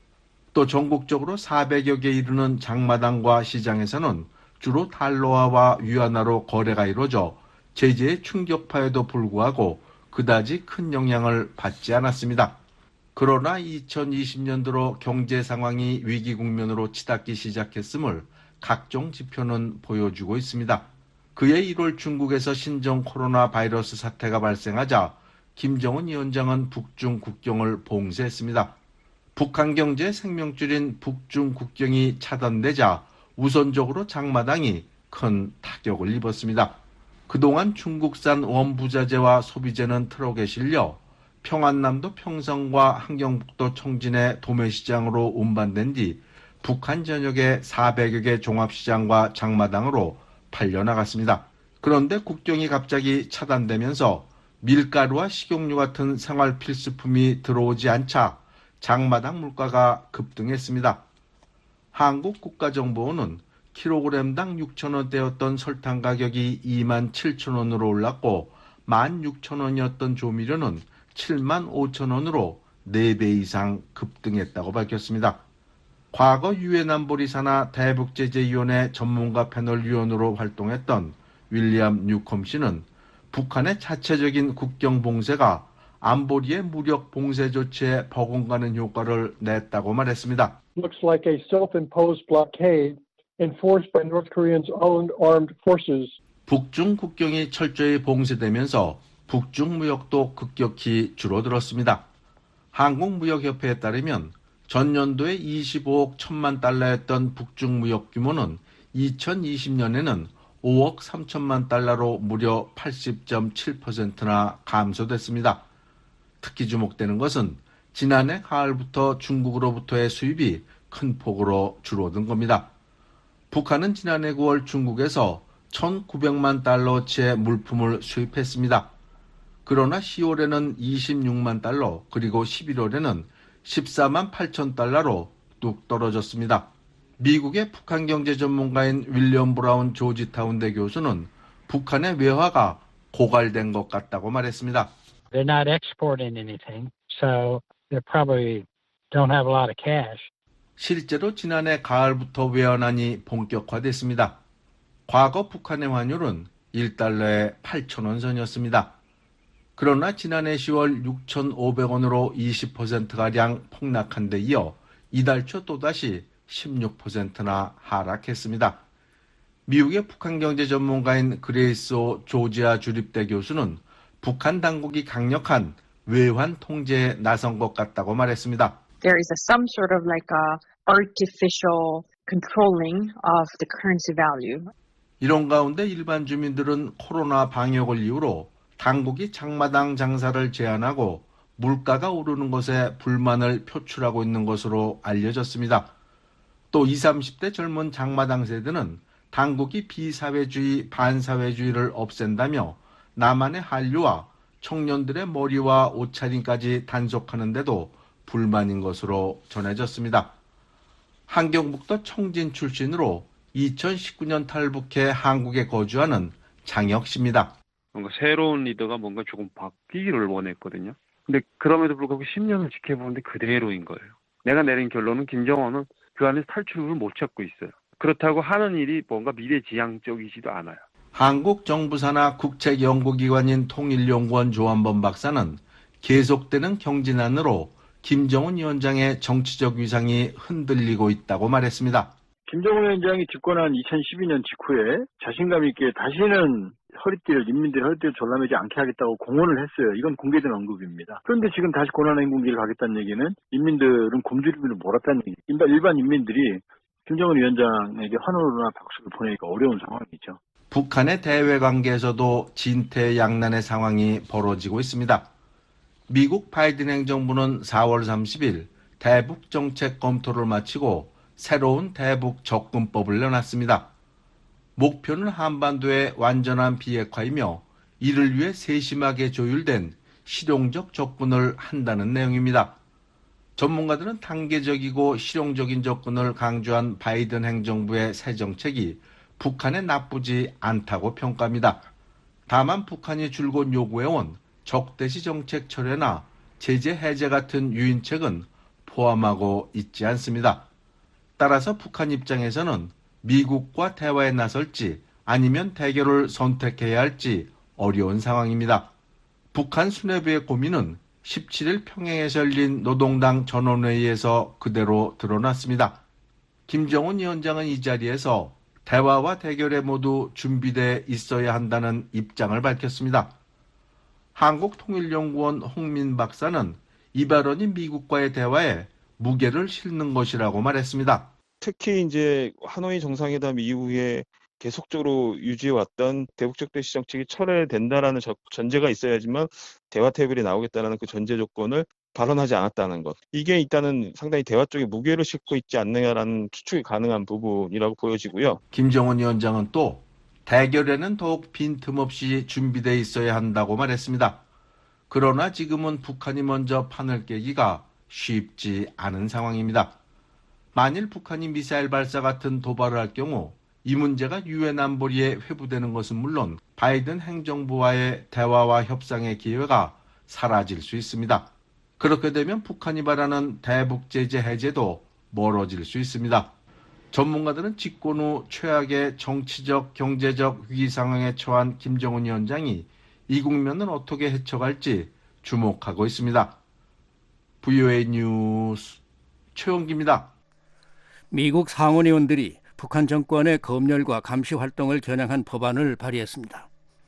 또 전국적으로 사백여 개 이르는 장마당과 시장에서는 주로 달러화와 위안화로 거래가 이루어져 제재의 충격파에도 불구하고 그다지 큰 영향을 받지 않았습니다. 그러나 이천이십 년도로 경제 상황이 위기 국면으로 치닫기 시작했음을 각종 지표는 보여주고 있습니다. 그해 일월 중국에서 신종 코로나 바이러스 사태가 발생하자 김정은 위원장은 북중 국경을 봉쇄했습니다. 북한 경제의 생명줄인 북중 국경이 차단되자 우선적으로 장마당이 큰 타격을 입었습니다. 그동안 중국산 원부자재와 소비재는 트럭에 실려 평안남도 평성과 함경북도 청진의 도매시장으로 운반된 뒤 북한 전역의 사백여 개 종합시장과 장마당으로 팔려나갔습니다. 그런데 국경이 갑자기 차단되면서 밀가루와 식용유 같은 생활 필수품이 들어오지 않자 장마당 물가가 급등했습니다. 한국국가정보원은 킬로그램당 육천 원대였던 설탕 가격이 이만 칠천 원으로 올랐고 만 육천 원이었던 조미료는 칠만 오천 원으로 네 배 이상 급등했다고 밝혔습니다. 과거 유엔 안보리 산하 대북제재위원회 전문가 패널 위원으로 활동했던 윌리엄 뉴컴 씨는 북한의 자체적인 국경 봉쇄가 안보리의 무력 봉쇄 조치에 버금가는 효과를 냈다고 말했습니다. Looks like a self-imposed blockade enforced by North Korea's own armed forces. 북중 국경이 철저히 봉쇄되면서 북중 무역도 급격히 줄어들었습니다. 한국무역협회에 따르면 전년도에 이십오억 천만 달러였던 북중 무역 규모는 이천이십 년에는 오억 삼천만 달러로 무려 팔십 점 칠 퍼센트나 감소됐습니다. 특히 주목되는 것은 지난해 가을부터 중국으로부터의 수입이 큰 폭으로 줄어든 겁니다. 북한은 지난해 구월 중국에서 천구백만 달러어치의 물품을 수입했습니다. 그러나 시월에는 이십육만 달러, 그리고 십일월에는 십사만 팔천 달러로 뚝 떨어졌습니다. 미국의 북한 경제 전문가인 윌리엄 브라운 조지타운대 교수는 북한의 외화가 고갈된 것 같다고 말했습니다. They're not exporting anything, so they probably don't have a lot of cash. 실제로 지난해 가을부터 외환안이 본격화됐습니다. 과거 북한의 환율은 일 달러에 팔천 원 선이었습니다. 그러나 지난해 시월 육천오백 원으로 이십 퍼센트가량 폭락한 데 이어 이달 초 또다시 십육 퍼센트나 하락했습니다. 미국의 북한 경제 전문가인 그레이스 오 조지아 주립대 교수는 북한 당국이 강력한 외환 통제에 나선 것 같다고 말했습니다. There is a, some sort of like a artificial controlling of the currency value. 이런 가운데 일반 주민들은 코로나 방역을 이유로 당국이 장마당 장사를 제한하고 물가가 오르는 것에 불만을 표출하고 있는 것으로 알려졌습니다. 또 이십, 삼십 대 젊은 장마당 세대는 당국이 비사회주의, 반사회주의를 없앤다며 남한의 한류와 청년들의 머리와 옷차림까지 단속하는데도 불만인 것으로 전해졌습니다. 한경북도 청진 출신으로 이천십구 년 탈북해 한국에 거주하는 장혁 씨입니다. 뭔가 새로운 리더가 뭔가 조금 바뀌기를 원했거든요. 근데 그럼에도 불구하고 십 년을 지켜보는데 그대로인 거예요. 내가 내린 결론은 김정은은 그 안에서 탈출을 못 찾고 있어요. 그렇다고 하는 일이 뭔가 미래지향적이지도 않아요. 한국 정부 산하 국책연구기관인 통일연구원 조한범 박사는 계속되는 경진안으로 김정은 위원장의 정치적 위상이 흔들리고 있다고 말했습니다. 김정은 위원장이 집권한 이천십이 년 직후에 자신감 있게 다시는 허리띠를, 인민들의 허리띠를 졸라매지 않게 하겠다고 공언을 했어요. 이건 공개된 언급입니다. 그런데 지금 다시 고난행군기를 가겠다는 얘기는 인민들은 곰주리비를 몰았다는 얘기. 일반 인민들이 김정은 위원장에게 환호나 박수를 보내기가 어려운 상황이죠. 북한의 대외 관계에서도 진퇴양난의 상황이 벌어지고 있습니다. 미국 바이든 행정부는 사월 삼십일 대북 정책 검토를 마치고 새로운 대북 접근법을 내놨습니다. 목표는 한반도의 완전한 비핵화이며 이를 위해 세심하게 조율된 실용적 접근을 한다는 내용입니다. 전문가들은 단계적이고 실용적인 접근을 강조한 바이든 행정부의 새 정책이 북한에 나쁘지 않다고 평가합니다. 다만 북한이 줄곧 요구해온 적대시 정책 철회나 제재 해제 같은 유인책은 포함하고 있지 않습니다. 따라서 북한 입장에서는 미국과 대화에 나설지 아니면 대결을 선택해야 할지 어려운 상황입니다. 북한 수뇌부의 고민은 십칠 일 평양에서 열린 노동당 전원회의에서 그대로 드러났습니다. 김정은 위원장은 이 자리에서 대화와 대결에 모두 준비돼 있어야 한다는 입장을 밝혔습니다. 한국통일연구원 홍민 박사는 이 발언이 미국과의 대화에 무게를 실는 것이라고 말했습니다. 특히 이제 하노이 정상회담 이후에 계속적으로 유지해왔던 대북적 대시 정책이 철회된다라는 전제가 있어야지만 대화 테이블에 나오겠다는 그 전제 조건을 발언하지 않았다는 것. 이게 일단은 상당히 대화 쪽에 무게를 싣고 있지 않느냐라는 추측이 가능한 부분이라고 보여지고요. 김정은 위원장은 또 대결에는 더욱 빈틈없이 준비되어 있어야 한다고 말했습니다. 그러나 지금은 북한이 먼저 판을 깨기가 쉽지 않은 상황입니다. 만일 북한이 미사일 발사 같은 도발을 할 경우 이 문제가 유엔 안보리에 회부되는 것은 물론 바이든 행정부와의 대화와 협상의 기회가 사라질 수 있습니다. 그렇게 되면 북한이 바라는 대북 제재 해제도 멀어질 수 있습니다. 전문가들은 집권 후 최악의 정치적, 경제적 위기 상황에 처한 김정은 위원장이 이 국면을 어떻게 헤쳐갈지 주목하고 있습니다. 브이오에이 뉴스 최원기입니다. 미국 상원의원들이 북한 정권의 검열과 감시 활동을 겨냥한 법안을 발의했습니다.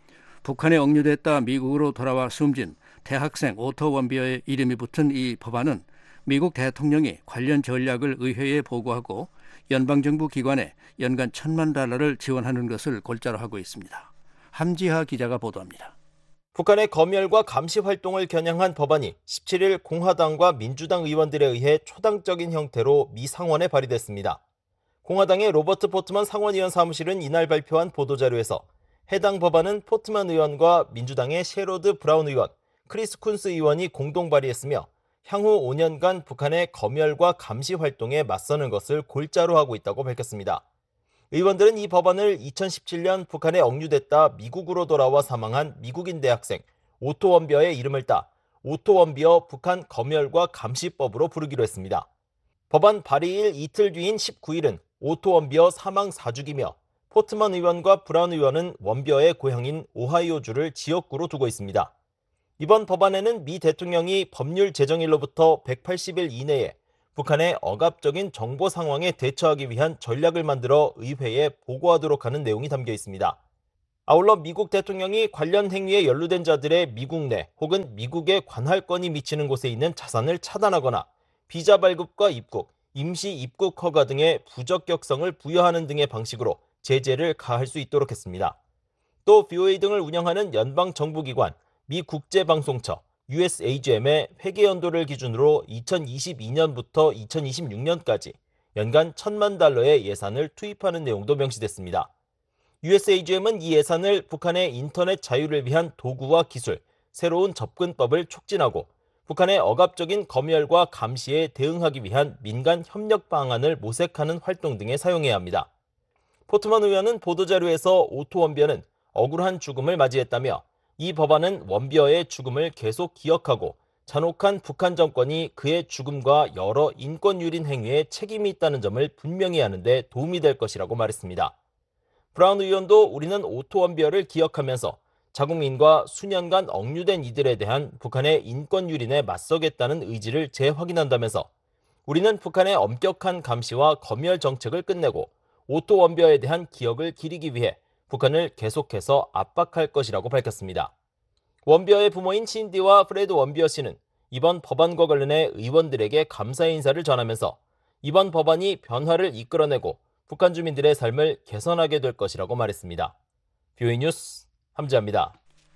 북한에 억류됐다 미국으로 돌아와 숨진 대학생 오토 원비어의 이름이 붙은 이 법안은 미국 대통령이 관련 전략을 의회에 보고하고 연방정부 기관에 연간 천만 달러를 지원하는 것을 골자로 하고 있습니다. 함지하 기자가 보도합니다. 북한의 검열과 감시 활동을 겨냥한 법안이 십칠 일 공화당과 민주당 의원들에 의해 초당적인 형태로 미 상원에 발의됐습니다. 공화당의 로버트 포트먼 상원의원 사무실은 이날 발표한 보도자료에서 해당 법안은 포트먼 의원과 민주당의 셰로드 브라운 의원, 크리스 쿤스 의원이 공동 발의했으며 향후 오 년간 북한의 검열과 감시 활동에 맞서는 것을 골자로 하고 있다고 밝혔습니다. 의원들은 이 법안을 이천십칠 년 북한에 억류됐다 미국으로 돌아와 사망한 미국인 대학생 오토 원비어의 이름을 따 오토 원비어 북한 검열과 감시법으로 부르기로 했습니다. 법안 발의일 이틀 뒤인 십구 일은 오토 원비어 사망 사 주기며 포트먼 의원과 브라운 의원은 원비어의 고향인 오하이오주를 지역구로 두고 있습니다. 이번 법안에는 미 대통령이 법률 제정일로부터 백팔십 일 이내에 북한의 억압적인 정보 상황에 대처하기 위한 전략을 만들어 의회에 보고하도록 하는 내용이 담겨 있습니다. 아울러 미국 대통령이 관련 행위에 연루된 자들의 미국 내 혹은 미국의 관할권이 미치는 곳에 있는 자산을 차단하거나 비자 발급과 입국, 임시 입국 허가 등의 부적격성을 부여하는 등의 방식으로 제재를 가할 수 있도록 했습니다. 또 브이오에이 등을 운영하는 연방정부기관, 미 국제방송처, 유에스에이지엠의 회계 연도를 기준으로 이천이십이 년부터 이천이십육 년까지 연간 천만 달러의 예산을 투입하는 내용도 명시됐습니다. 유에스에이지엠은 이 예산을 북한의 인터넷 자유를 위한 도구와 기술, 새로운 접근법을 촉진하고 북한의 억압적인 검열과 감시에 대응하기 위한 민간 협력 방안을 모색하는 활동 등에 사용해야 합니다. 포트먼 의원은 보도자료에서 오토 원비어는 억울한 죽음을 맞이했다며 이 법안은 원비어의 죽음을 계속 기억하고 잔혹한 북한 정권이 그의 죽음과 여러 인권유린 행위에 책임이 있다는 점을 분명히 하는 데 도움이 될 것이라고 말했습니다. 브라운 의원도 우리는 오토 원비어를 기억하면서 자국민과 수년간 억류된 이들에 대한 북한의 인권유린에 맞서겠다는 의지를 재확인한다면서 우리는 북한의 엄격한 감시와 검열 정책을 끝내고 오토 원비어에 대한 기억을 기리기 위해 북한을 계속해서 압박할 것이라고 밝혔습니다. 원비어의 부모인 신디와 프레드 원비어 씨는 이번 법안과 관련해 의원들에게 감사의 인사를 전하면서 이번 법안이 변화를 이끌어내고 북한 주민들의 삶을 개선하게 될 것이라고 말했습니다. 브이오에이 뉴스 함지아입니다.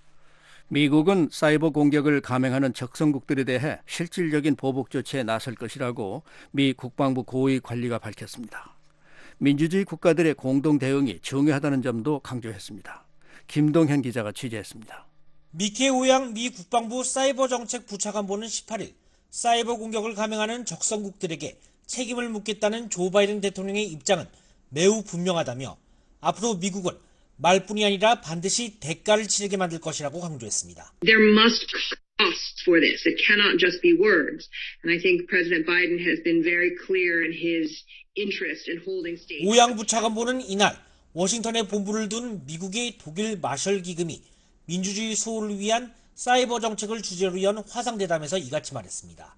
미국은 사이버 공격을 감행하는 적성국들에 대해 실질적인 보복 조치에 나설 것이라고 미 국방부 고위 관리가 밝혔습니다. 민주주의 국가들의 공동 대응이 중요하다는 점도 강조했습니다. 김동현 기자가 취재했습니다. 미케 오양 미 국방부 사이버 정책 부차관보는 십팔 일 사이버 공격을 감행하는 적성국들에게 책임을 묻겠다는 조 바이든 대통령의 입장은 매우 분명하다며 앞으로 미국은 말뿐이 아니라 반드시 대가를 치르게 만들 것이라고 강조했습니다. There must costs for this. It cannot just be words. And I think President Biden has been very clear in his interest in holding states. 오양 부차관보는 이날 워싱턴에 본부를 둔 미국의 독일 마셜 기금이 민주주의 수호를 위한 사이버 정책을 주제로 연 화상대담에서 이같이 말했습니다.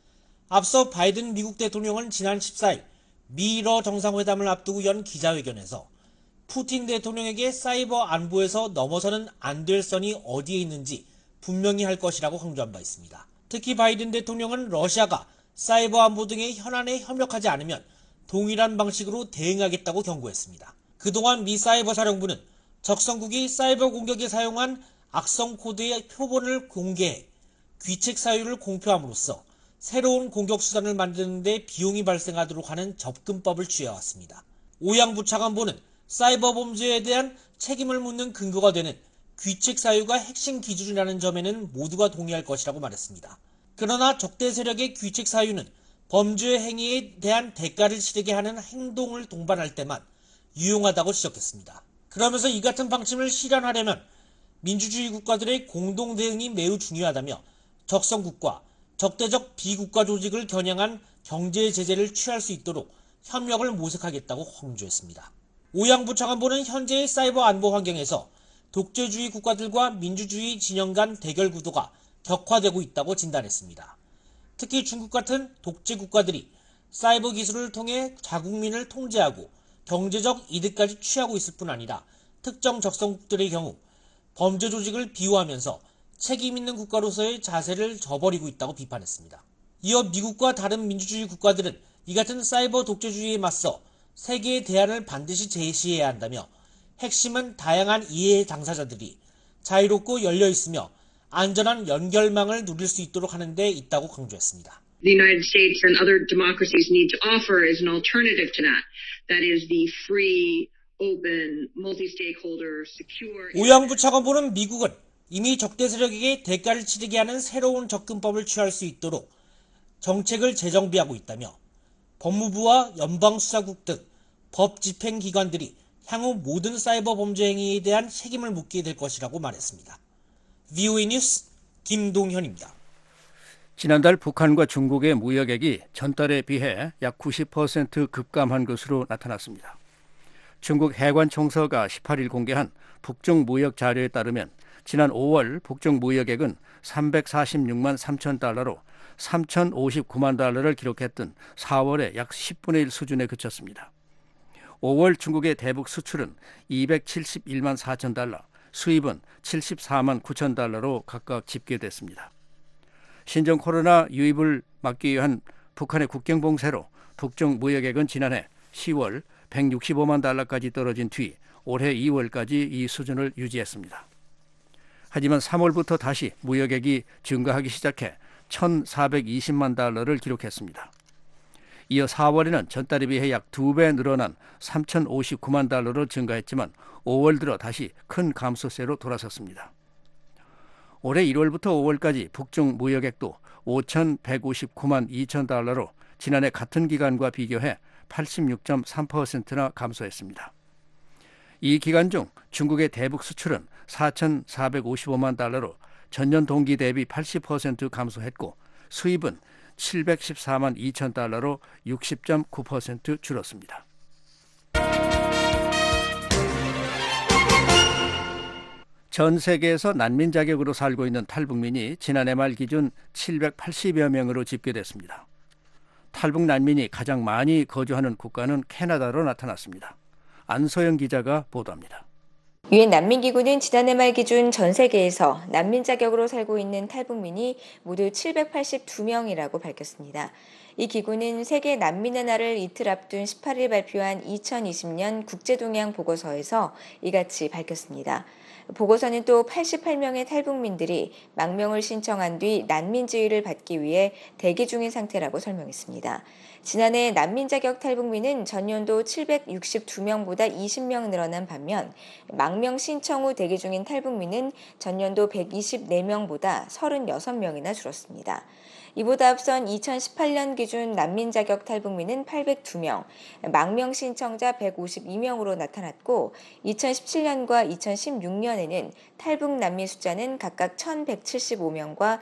앞서 바이든 미국 대통령은 지난 십사 일 미러 정상회담을 앞두고 연 기자회견에서 푸틴 대통령에게 사이버 안보에서 넘어서는 안 될 선이 어디에 있는지 분명히 할 것이라고 강조한 바 있습니다. 특히 바이든 대통령은 러시아가 사이버 안보 등의 현안에 협력하지 않으면 동일한 방식으로 대응하겠다고 경고했습니다. 그동안 미 사이버 사령부는 적성국이 사이버 공격에 사용한 악성 코드의 표본을 공개해 귀책 사유를 공표함으로써 새로운 공격 수단을 만드는 데 비용이 발생하도록 하는 접근법을 취해왔습니다. 오양 부차관보는 사이버 범죄에 대한 책임을 묻는 근거가 되는 귀책 사유가 핵심 기준이라는 점에는 모두가 동의할 것이라고 말했습니다. 그러나 적대 세력의 귀책 사유는 범죄 행위에 대한 대가를 치르게 하는 행동을 동반할 때만 유용하다고 지적했습니다. 그러면서 이 같은 방침을 실현하려면 민주주의 국가들의 공동 대응이 매우 중요하다며 적성국과 적대적 비국가 조직을 겨냥한 경제 제재를 취할 수 있도록 협력을 모색하겠다고 강조했습니다. 오양 부차관보는 현재의 사이버 안보 환경에서 독재주의 국가들과 민주주의 진영 간 대결 구도가 격화되고 있다고 진단했습니다. 특히 중국 같은 독재 국가들이 사이버 기술을 통해 자국민을 통제하고 경제적 이득까지 취하고 있을 뿐 아니라 특정 적성국들의 경우 범죄 조직을 비호하면서 책임 있는 국가로서의 자세를 저버리고 있다고 비판했습니다. 이어 미국과 다른 민주주의 국가들은 이 같은 사이버 독재주의에 맞서 세계의 대안을 반드시 제시해야 한다며 핵심은 다양한 이해의 당사자들이 자유롭고 열려있으며 안전한 연결망을 누릴 수 있도록 하는 데 있다고 강조했습니다. The United States and other democracies need to offer is an alternative to that. That is the free, open, multi-stakeholder, secure. 오양부 차관보는 미국은 이미 적대 세력에게 대가를 치르게 하는 새로운 접근법을 취할 수 있도록 정책을 재정비하고 있다며 법무부와 연방수사국 등 법 집행기관들이 향후 모든 사이버 범죄 행위에 대한 책임을 묻게 될 것이라고 말했습니다. 브이오에이 뉴스 김동현입니다. 지난달 북한과 중국의 무역액이 전달에 비해 약 구십 퍼센트 급감한 것으로 나타났습니다. 중국 해관청서가 십팔 일 공개한 북중 무역 자료에 따르면 지난 오월 북중 무역액은 삼백사십육만 삼천 달러로 삼천오십구만 달러를 기록했던 사월의 약 십분의 일 수준에 그쳤습니다. 오월 중국의 대북 수출은 이백칠십일만 사천 달러, 수입은 칠십사만 구천 달러로 각각 집계됐습니다. 신종 코로나 유입을 막기 위한 북한의 국경 봉쇄로 북중 무역액은 지난해 시월 백육십오만 달러까지 떨어진 뒤 올해 이월까지 이 수준을 유지했습니다. 하지만 삼월부터 다시 무역액이 증가하기 시작해 천사백이십만 달러를 기록했습니다. 이어 사월에는 전달에 비해 약 두 배 늘어난 삼천오십구만 달러로 증가했지만 오월 들어 다시 큰 감소세로 돌아섰습니다. 올해 일월부터 오월까지 북중 무역액도 오천백오십구만 이천 달러로 지난해 같은 기간과 비교해 팔십육 점 삼 퍼센트나 감소했습니다. 이 기간 중 중국의 대북 수출은 사천사백오십오만 달러로 전년 동기 대비 팔십 퍼센트 감소했고 수입은 칠백십사만 이천 달러로 육십 점 구 퍼센트 줄었습니다. 전 세계에서 난민 자격으로 살고 있는 탈북민이 지난해 말 기준 칠백팔십여 명으로 집계됐습니다. 탈북 난민이 가장 많이 거주하는 국가는 캐나다로 나타났습니다. 안소영 기자가 보도합니다. 유엔 난민기구는 지난해 말 기준 전 세계에서 난민 자격으로 살고 있는 탈북민이 모두 칠백팔십이 명이라고 밝혔습니다. 이 기구는 세계 난민의 날을 이틀 앞둔 십팔 일 발표한 이천이십 년 국제동향 보고서에서 이같이 밝혔습니다. 보고서는 또 팔십팔 명의 탈북민들이 망명을 신청한 뒤 난민 지위를 받기 위해 대기 중인 상태라고 설명했습니다. 지난해 난민 자격 탈북민은 전년도 칠백육십이 명보다 이십 명 늘어난 반면 망명 신청 후 대기 중인 탈북민은 전년도 백이십사 명보다 삼십육 명이나 줄었습니다. 이보다 앞선 이천십팔 년 기준 난민 자격 탈북민은 팔백이 명, 망명 신청자 백오십이 명으로 나타났고 이천십칠 년과 이천십육 년에는 탈북 난민 숫자는 각각 천백칠십오 명과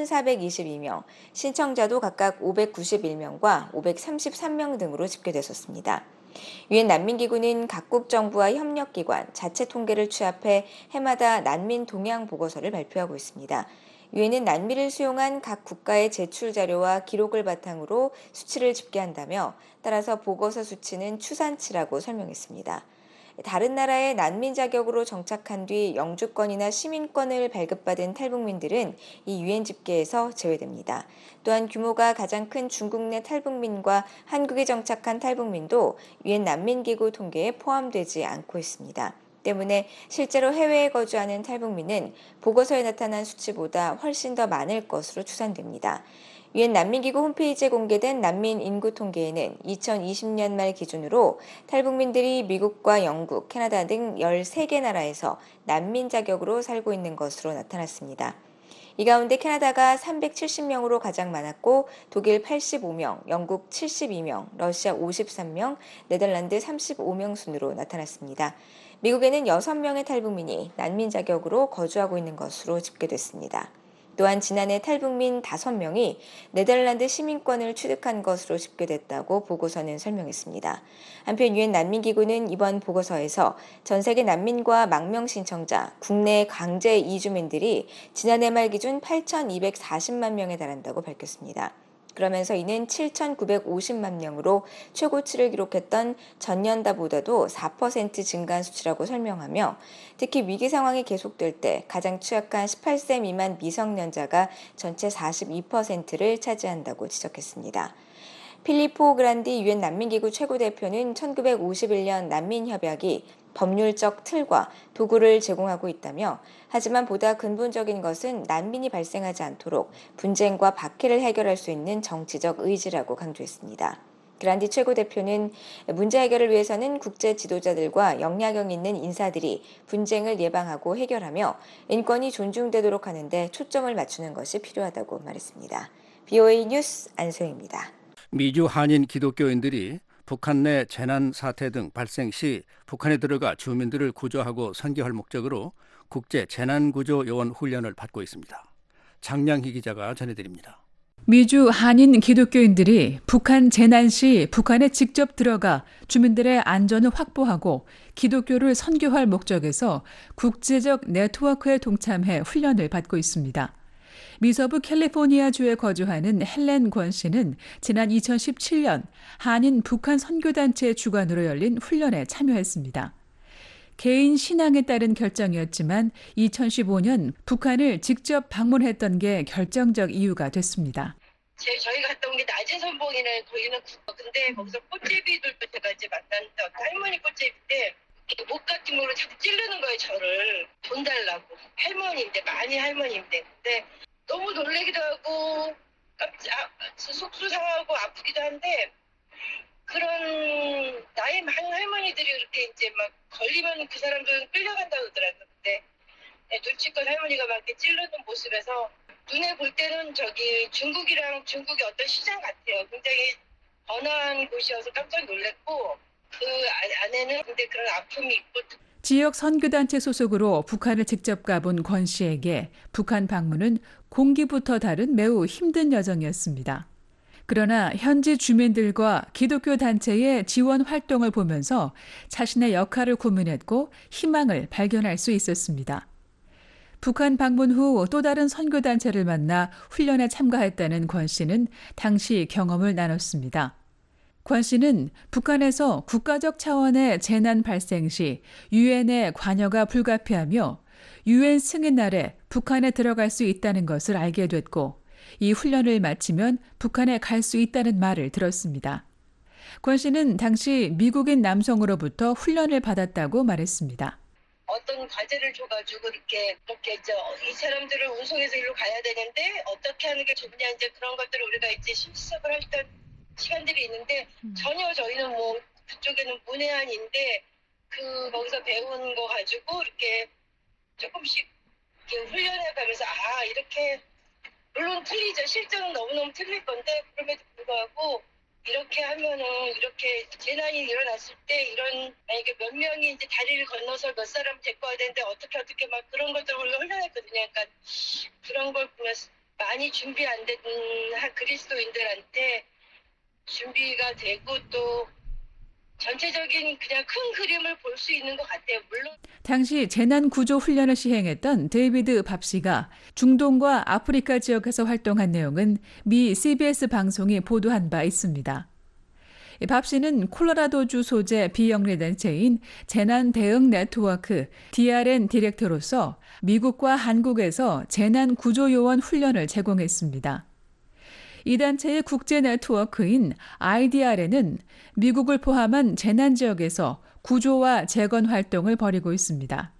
천사백이십이 명, 신청자도 각각 오백구십일 명과 오백삼십삼 명 등으로 집계됐었습니다. 유엔 난민기구는 각국 정부와 협력기관, 자체 통계를 취합해 해마다 난민 동향 보고서를 발표하고 있습니다. 유엔은 난민을 수용한 각 국가의 제출 자료와 기록을 바탕으로 수치를 집계한다며 따라서 보고서 수치는 추산치라고 설명했습니다. 다른 나라의 난민 자격으로 정착한 뒤 영주권이나 시민권을 발급받은 탈북민들은 이 유엔 집계에서 제외됩니다. 또한 규모가 가장 큰 중국 내 탈북민과 한국에 정착한 탈북민도 유엔 난민기구 통계에 포함되지 않고 있습니다. 때문에 실제로 해외에 거주하는 탈북민은 보고서에 나타난 수치보다 훨씬 더 많을 것으로 추산됩니다. 유엔 난민기구 홈페이지에 공개된 난민 인구 통계에는 이천이십 년 말 기준으로 탈북민들이 미국과 영국, 캐나다 등 열세 개 나라에서 난민 자격으로 살고 있는 것으로 나타났습니다. 이 가운데 캐나다가 삼백칠십 명으로 가장 많았고 독일 팔십오 명, 영국 칠십이 명, 러시아 오십삼 명, 네덜란드 삼십오 명 순으로 나타났습니다. 미국에는 여섯 명의 탈북민이 난민 자격으로 거주하고 있는 것으로 집계됐습니다. 또한 지난해 탈북민 다섯 명이 네덜란드 시민권을 취득한 것으로 집계됐다고 보고서는 설명했습니다. 한편 유엔 난민기구는 이번 보고서에서 전 세계 난민과 망명 신청자, 국내 강제 이주민들이 지난해 말 기준 팔천이백사십만 명에 달한다고 밝혔습니다. 그러면서 이는 칠천구백오십만 명으로 최고치를 기록했던 전년도보다도 사 퍼센트 증가한 수치라고 설명하며 특히 위기 상황이 계속될 때 가장 취약한 열여덟 세 미만 미성년자가 전체 사십이 퍼센트를 차지한다고 지적했습니다. 필리포 그란디 유엔 난민기구 최고대표는 천구백오십일 년 난민협약이 법률적 틀과 도구를 제공하고 있다며 하지만 보다 근본적인 것은 난민이 발생하지 않도록 분쟁과 박해를 해결할 수 있는 정치적 의지라고 강조했습니다. 그란디 최고대표는 문제 해결을 위해서는 국제 지도자들과 역량력 있는 인사들이 분쟁을 예방하고 해결하며 인권이 존중되도록 하는 데 초점을 맞추는 것이 필요하다고 말했습니다. 비오에이 뉴스 안소희입니다. 미주 한인 기독교인들이 북한 내 재난 사태 등 발생 시 북한에 들어가 주민들을 구조하고 선교할 목적으로 국제 재난구조 요원 훈련을 받고 있습니다. 장량희 기자가 전해드립니다. 미주 한인 기독교인들이 북한 재난 시 북한에 직접 들어가 주민들의 안전을 확보하고 기독교를 선교할 목적에서 국제적 네트워크에 동참해 훈련을 받고 있습니다. 미서부 캘리포니아주에 거주하는 헬렌 권 씨는 지난 이천십칠 년 한인 북한 선교단체 주관으로 열린 훈련에 참여했습니다. 개인 신앙에 따른 결정이었지만 이천십오 년 북한을 직접 방문했던 게 결정적 이유가 됐습니다. 제, 저희 갔다 온 게 낮은 선봉이는 거기는 국어. 근데 거기서 꽃제비들도 제가 이제 만났는데 어떤 할머니 꽃제비인데 목 같은 걸로 자꾸 찌르는 거예요, 저를. 돈 달라고. 할머니인데, 많이 할머니인데. 근데 너무 놀래기도 하고 깜짝 속수 상하고 아프기도 한데 그런 나이 많은 할머니들이 그렇게 이제 막 걸리면 그 사람들은 끌려간다고 그러더라고요. 근데 눈치껏 할머니가 막 이렇게 찌르는 모습에서 눈에 볼 때는 저기 중국이랑 중국의 어떤 시장 같아요. 굉장히 번화한 곳이어서 깜짝 놀랐고 그 안에는 근데 그런 아픔이 있고 지역 선교단체 소속으로 북한을 직접 가본 권 씨에게 북한 방문은 공기부터 다른 매우 힘든 여정이었습니다. 그러나 현지 주민들과 기독교 단체의 지원 활동을 보면서 자신의 역할을 고민했고 희망을 발견할 수 있었습니다. 북한 방문 후 또 다른 선교단체를 만나 훈련에 참가했다는 권 씨는 당시 경험을 나눴습니다. 권 씨는 북한에서 국가적 차원의 재난 발생 시 유엔의 관여가 불가피하며 유엔 승인 아래 북한에 들어갈 수 있다는 것을 알게 됐고 이 훈련을 마치면 북한에 갈 수 있다는 말을 들었습니다. 권 씨는 당시 미국인 남성으로부터 훈련을 받았다고 말했습니다. 어떤 과제를 줘가지고 이렇게 이렇게 이제 이 사람들을 운송해서 일로 가야 되는데 어떻게 하는 게 좋냐 이제 그런 것들을 우리가 이제 실습을 했던 시간들이 있는데 전혀 저희는 뭐 그쪽에는 문외한인데 그 거기서 배운 거 가지고 이렇게 조금씩 이렇게 훈련해 가면서 아 이렇게 물론 틀리죠. 실전은 너무너무 틀릴 건데 그럼에도 불구하고 이렇게 하면은 이렇게 재난이 일어났을 때 이런 만약에 몇 명이 이제 다리를 건너서 몇 사람 데리고 와야 되는데 어떻게 어떻게 막 그런 것들을 우리가 훈련했거든요. 그러니까 그런 걸 보면서 많이 준비 안 된 그리스도인들한테 준비가 되고 또 전체적인 그냥 큰 그림을 볼 수 있는 것 같아요. 물론 당시 재난 구조 훈련을 시행했던 데이비드 밥 씨가 중동과 아프리카 지역에서 활동한 내용은 미 씨비에스 방송이 보도한 바 있습니다. 밥 씨는 콜로라도주 소재 비영리 단체인 재난 대응 네트워크 디알엔 디렉터로서 미국과 한국에서 재난 구조 요원 훈련을 제공했습니다. 이 단체의 국제 네트워크인 아이디알에는 미국을 포함한 재난 지역에서 구조와 재건 활동을 벌이고 있습니다.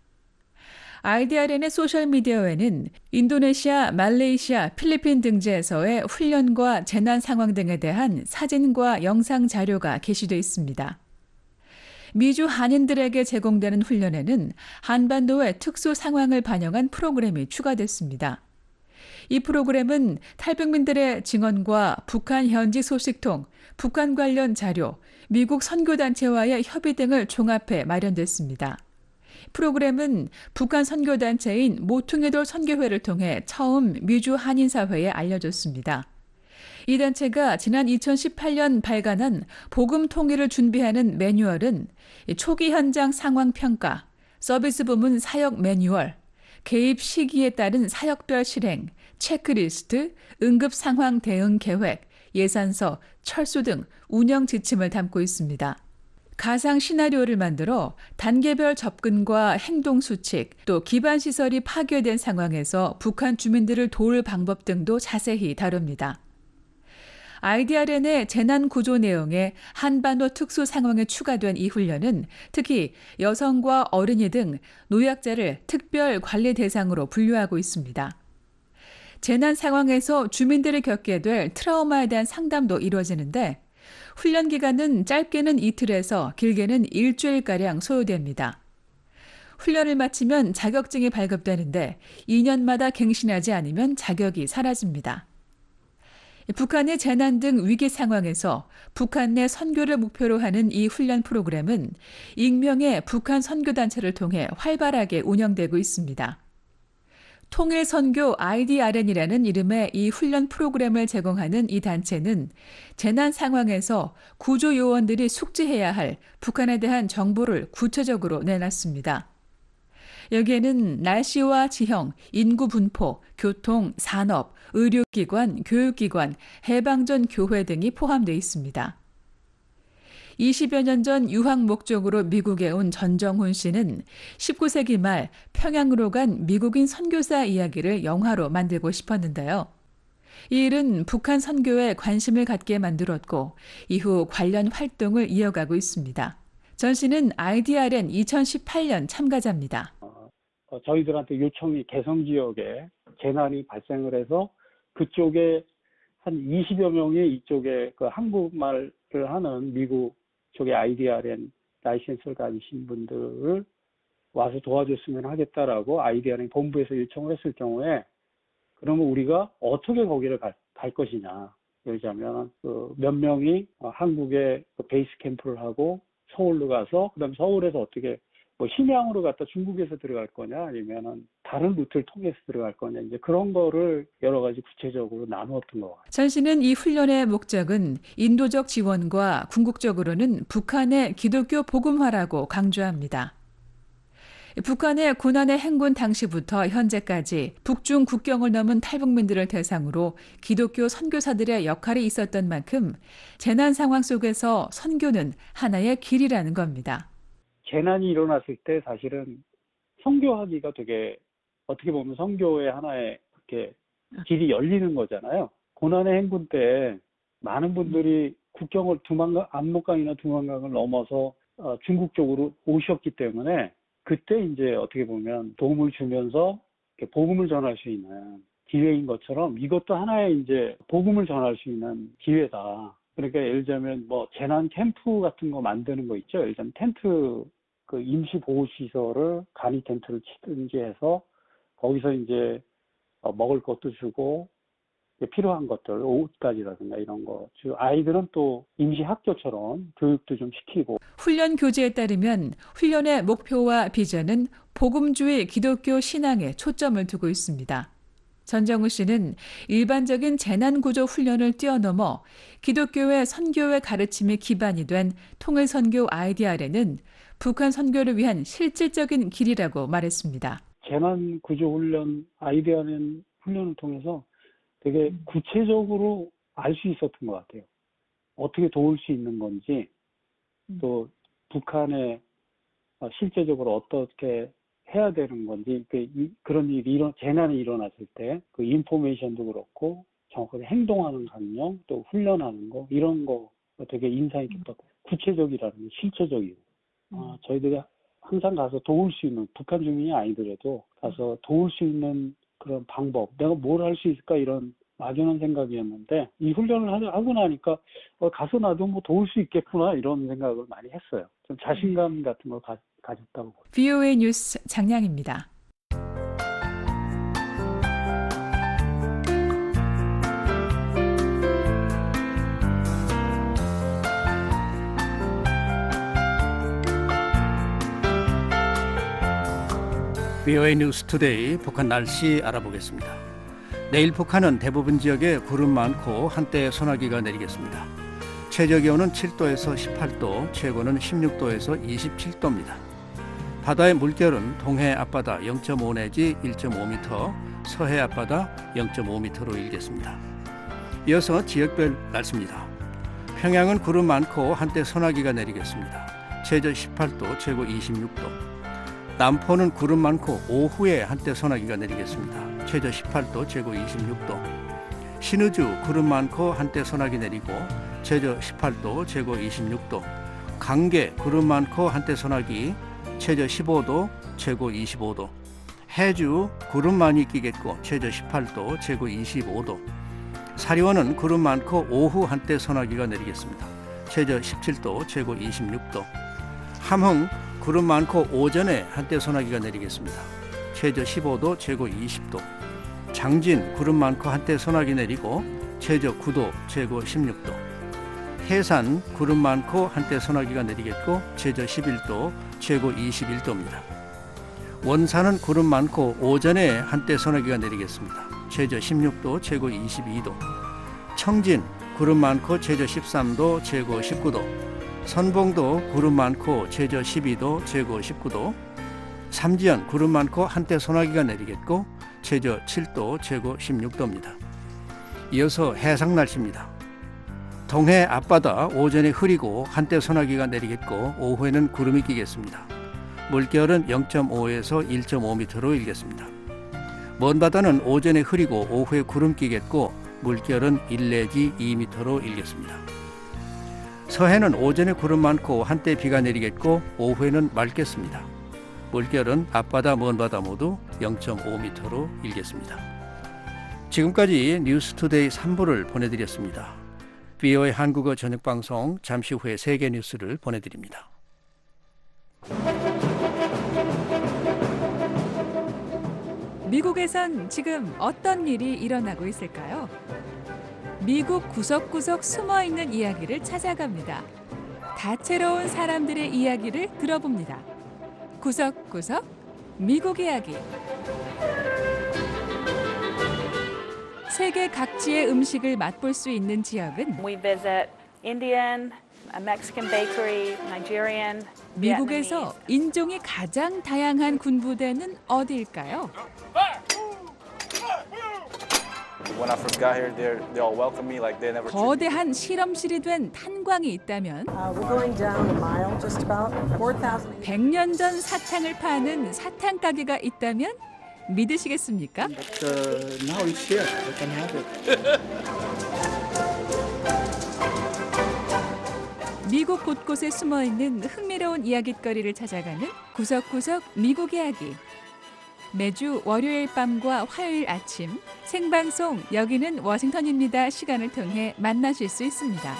아이디알엔의 소셜미디어에는 인도네시아, 말레이시아, 필리핀 등지에서의 훈련과 재난 상황 등에 대한 사진과 영상 자료가 게시되어 있습니다. 미주 한인들에게 제공되는 훈련에는 한반도의 특수 상황을 반영한 프로그램이 추가됐습니다. 이 프로그램은 탈북민들의 증언과 북한 현지 소식통, 북한 관련 자료, 미국 선교단체와의 협의 등을 종합해 마련됐습니다. 프로그램은 북한 선교단체인 모퉁이돌 선교회를 통해 처음 미주 한인사회에 알려졌습니다. 이 단체가 지난 이천십팔 년 발간한 복음 통일을 준비하는 매뉴얼은 초기 현장 상황 평가, 서비스 부문 사역 매뉴얼, 개입 시기에 따른 사역별 실행, 체크리스트, 응급 상황 대응 계획, 예산서, 철수 등 운영 지침을 담고 있습니다. 가상 시나리오를 만들어 단계별 접근과 행동 수칙, 또 기반 시설이 파괴된 상황에서 북한 주민들을 도울 방법 등도 자세히 다룹니다. 아이디알엔의 재난 구조 내용에 한반도 특수 상황에 추가된 이 훈련은 특히 여성과 어린이 등 노약자를 특별 관리 대상으로 분류하고 있습니다. 재난 상황에서 주민들이 겪게 될 트라우마에 대한 상담도 이루어지는데 훈련 기간은 짧게는 이틀에서 길게는 일주일가량 소요됩니다. 훈련을 마치면 자격증이 발급되는데 이 년마다 갱신하지 않으면 자격이 사라집니다. 북한의 재난 등 위기 상황에서 북한 내 선교를 목표로 하는 이 훈련 프로그램은 익명의 북한 선교단체를 통해 활발하게 운영되고 있습니다. 통일선교 아이디알엔이라는 이름의 이 훈련 프로그램을 제공하는 이 단체는 재난 상황에서 구조 요원들이 숙지해야 할 북한에 대한 정보를 구체적으로 내놨습니다. 여기에는 날씨와 지형, 인구 분포, 교통, 산업, 의료기관, 교육기관, 해방전 교회 등이 포함되어 있습니다. 이십여 년 전 유학 목적으로 미국에 온 전정훈 씨는 십구 세기 말 평양으로 간 미국인 선교사 이야기를 영화로 만들고 싶었는데요. 이 일은 북한 선교에 관심을 갖게 만들었고 이후 관련 활동을 이어가고 있습니다. 전 씨는 아이디알엔 이천십팔 년 참가자입니다. 어, 저희들한테 요청이 개성 지역에 재난이 발생을 해서 그쪽에 한 이십여 명이 이쪽에 그 한국말을 하는 미국 쪽에 아이디알엔 라이센스를 가지신 분들을 와서 도와줬으면 하겠다라고 아이디알엔 본부에서 요청을 했을 경우에 그러면 우리가 어떻게 거기를 갈, 갈 것이냐. 예를 들자면 그 몇 명이 한국에 그 베이스 캠프를 하고 서울로 가서 그다음 서울에서 어떻게 뭐 심양으로 갔다 중국에서 들어갈 거냐 아니면은 다른 루트를 통해서 들어갈 거냐 이제 그런 거를 여러 가지 구체적으로 나누었던 것 같아요. 전 씨는 이 훈련의 목적은 인도적 지원과 궁극적으로는 북한의 기독교 복음화라고 강조합니다. 북한의 고난의 행군 당시부터 현재까지 북중 국경을 넘은 탈북민들을 대상으로 기독교 선교사들의 역할이 있었던 만큼 재난 상황 속에서 선교는 하나의 길이라는 겁니다. 재난이 일어났을 때 사실은 선교하기가 되게 어떻게 보면 선교의 하나의 이렇게 길이 열리는 거잖아요. 고난의 행군 때 많은 분들이 국경을 두만강, 압록강이나 두만강을 넘어서 어, 중국 쪽으로 오셨기 때문에 그때 이제 어떻게 보면 도움을 주면서 이렇게 복음을 전할 수 있는 기회인 것처럼 이것도 하나의 이제 복음을 전할 수 있는 기회다. 그러니까 예를 들자면 뭐 재난 캠프 같은 거 만드는 거 있죠. 예를 들자면 텐트 그 임시 보호 시설을 간이 텐트를 치든지 해서 거기서 이제 어, 먹을 것도 주고 필요한 것들 옷까지라든가 이런 거 주 아이들은 또 임시 학교처럼 교육도 좀 시키고 훈련 교재에 따르면 훈련의 목표와 비전은 복음주의 기독교 신앙에 초점을 두고 있습니다. 전정우 씨는 일반적인 재난구조 훈련을 뛰어넘어 기독교의 선교의 가르침이 기반이 된 통일선교 아이디알에는 북한 선교를 위한 실질적인 길이라고 말했습니다. 재난구조훈련 아이디알엔 훈련을 통해서 되게 구체적으로 알 수 있었던 것 같아요. 어떻게 도울 수 있는 건지 또 북한에 실제적으로 어떻게 해야 되는 건지 그런 일이 일어, 재난이 일어났을 때 그 인포메이션도 그렇고 정확하게 행동하는 강령 또 훈련하는 거 이런 거 되게 인상 깊었고 구체적이라는 게 실체적이고 어, 저희들이 항상 가서 도울 수 있는 북한 주민이 아니더라도 가서 도울 수 있는 그런 방법 내가 뭘 할 수 있을까 이런 막연한 생각이었는데 이 훈련을 하고 나니까 어, 가서 나도 뭐 도울 수 있겠구나 이런 생각을 많이 했어요. 좀 자신감 같은 걸 가, 가졌다고. 브이오에이 뉴스 장량입니다. 비오에이 뉴스투데이 북한 날씨 알아보겠습니다. 내일 북한은 대부분 지역에 구름 많고 한때 소나기가 내리겠습니다. 최저기온은 칠 도에서 십팔 도, 최고는 십육 도에서 이십칠 도입니다. 바다의 물결은 동해 앞바다 영 점 오 내지 일 점 오 미터, 서해 앞바다 영 점 오 미터로 일겠습니다. 이어서 지역별 날씨입니다. 평양은 구름 많고 한때 소나기가 내리겠습니다. 최저 십팔 도, 최고 이십육 도. 남포는 구름 많고 오후에 한때 소나기가 내리겠습니다. 최저 십팔 도, 최고 이십육 도. 신의주 구름 많고 한때 소나기 내리고 최저 십팔 도, 최고 이십육 도. 강계 구름 많고 한때 소나기 최저 십오 도, 최고 이십오 도. 해주 구름 많이 끼겠고 최저 십팔 도, 최고 이십오 도. 사리원은 구름 많고 오후 한때 소나기가 내리겠습니다. 최저 십칠 도, 최고 이십육 도. 함흥 구름 많고 오전에 한때 소나기가 내리겠습니다. 최저 십오 도, 최고 이십 도. 장진 구름 많고 한때 소나기 내리고 최저 구 도, 최고 십육 도. 해산 구름 많고 한때 소나기가 내리겠고 최저 십일 도, 최고 이십일 도입니다. 원산은 구름 많고 오전에 한때 소나기가 내리겠습니다. 최저 십육 도, 최고 이십이 도. 청진 구름 많고 최저 십삼 도, 최고 십구 도. 선봉도 구름 많고 최저 십이 도, 최고 십구 도. 삼지연 구름 많고 한때 소나기가 내리겠고 최저 칠 도, 최고 십육 도입니다. 이어서 해상 날씨입니다. 동해 앞바다 오전에 흐리고 한때 소나기가 내리겠고 오후에는 구름이 끼겠습니다. 물결은 영 점 오에서 일 점 오 미터로 일겠습니다. 먼 바다는 오전에 흐리고 오후에 구름 끼겠고 물결은 일 내지 이 미터로 일겠습니다. 서해는 오전에 구름 많고 한때 비가 내리겠고 오후에는 맑겠습니다. 물결은 앞바다 먼바다 모두 영 점 오 미터로 일겠습니다. 지금까지 뉴스투데이 삼 부를 보내드렸습니다. 비오에이 한국어 저녁방송 잠시 후에 세계 뉴스를 보내드립니다. 미국에선 지금 어떤 일이 일어나고 있을까요? 미국 구석구석 숨어있는 이야기를 찾아갑니다. 다채로운 사람들의 이야기를 들어봅니다. 구석구석 미국 이야기. 세계 각지의 음식을 맛볼 수 있는 지역은 We visit Indian, Mexican bakery, Nigerian, 미국에서 인종이 가장 다양한 군부대는 어디일까요? When I first got here, they they all welcomed me like they never. 거대한 실험실이 된 탄광이 있다면 백 년 전 사탕을 파는 사탕 가게가 있다면 믿으시겠습니까? But, uh, now it's here. I can have it. 미국 곳곳에 숨어있는 흥미로운 이야깃거리를 찾아가는 구석구석 미국 이야기. 매주 월요일 밤과 화요일 아침 생방송 여기는 워싱턴입니다 시간을 통해 만나실 수 있습니다.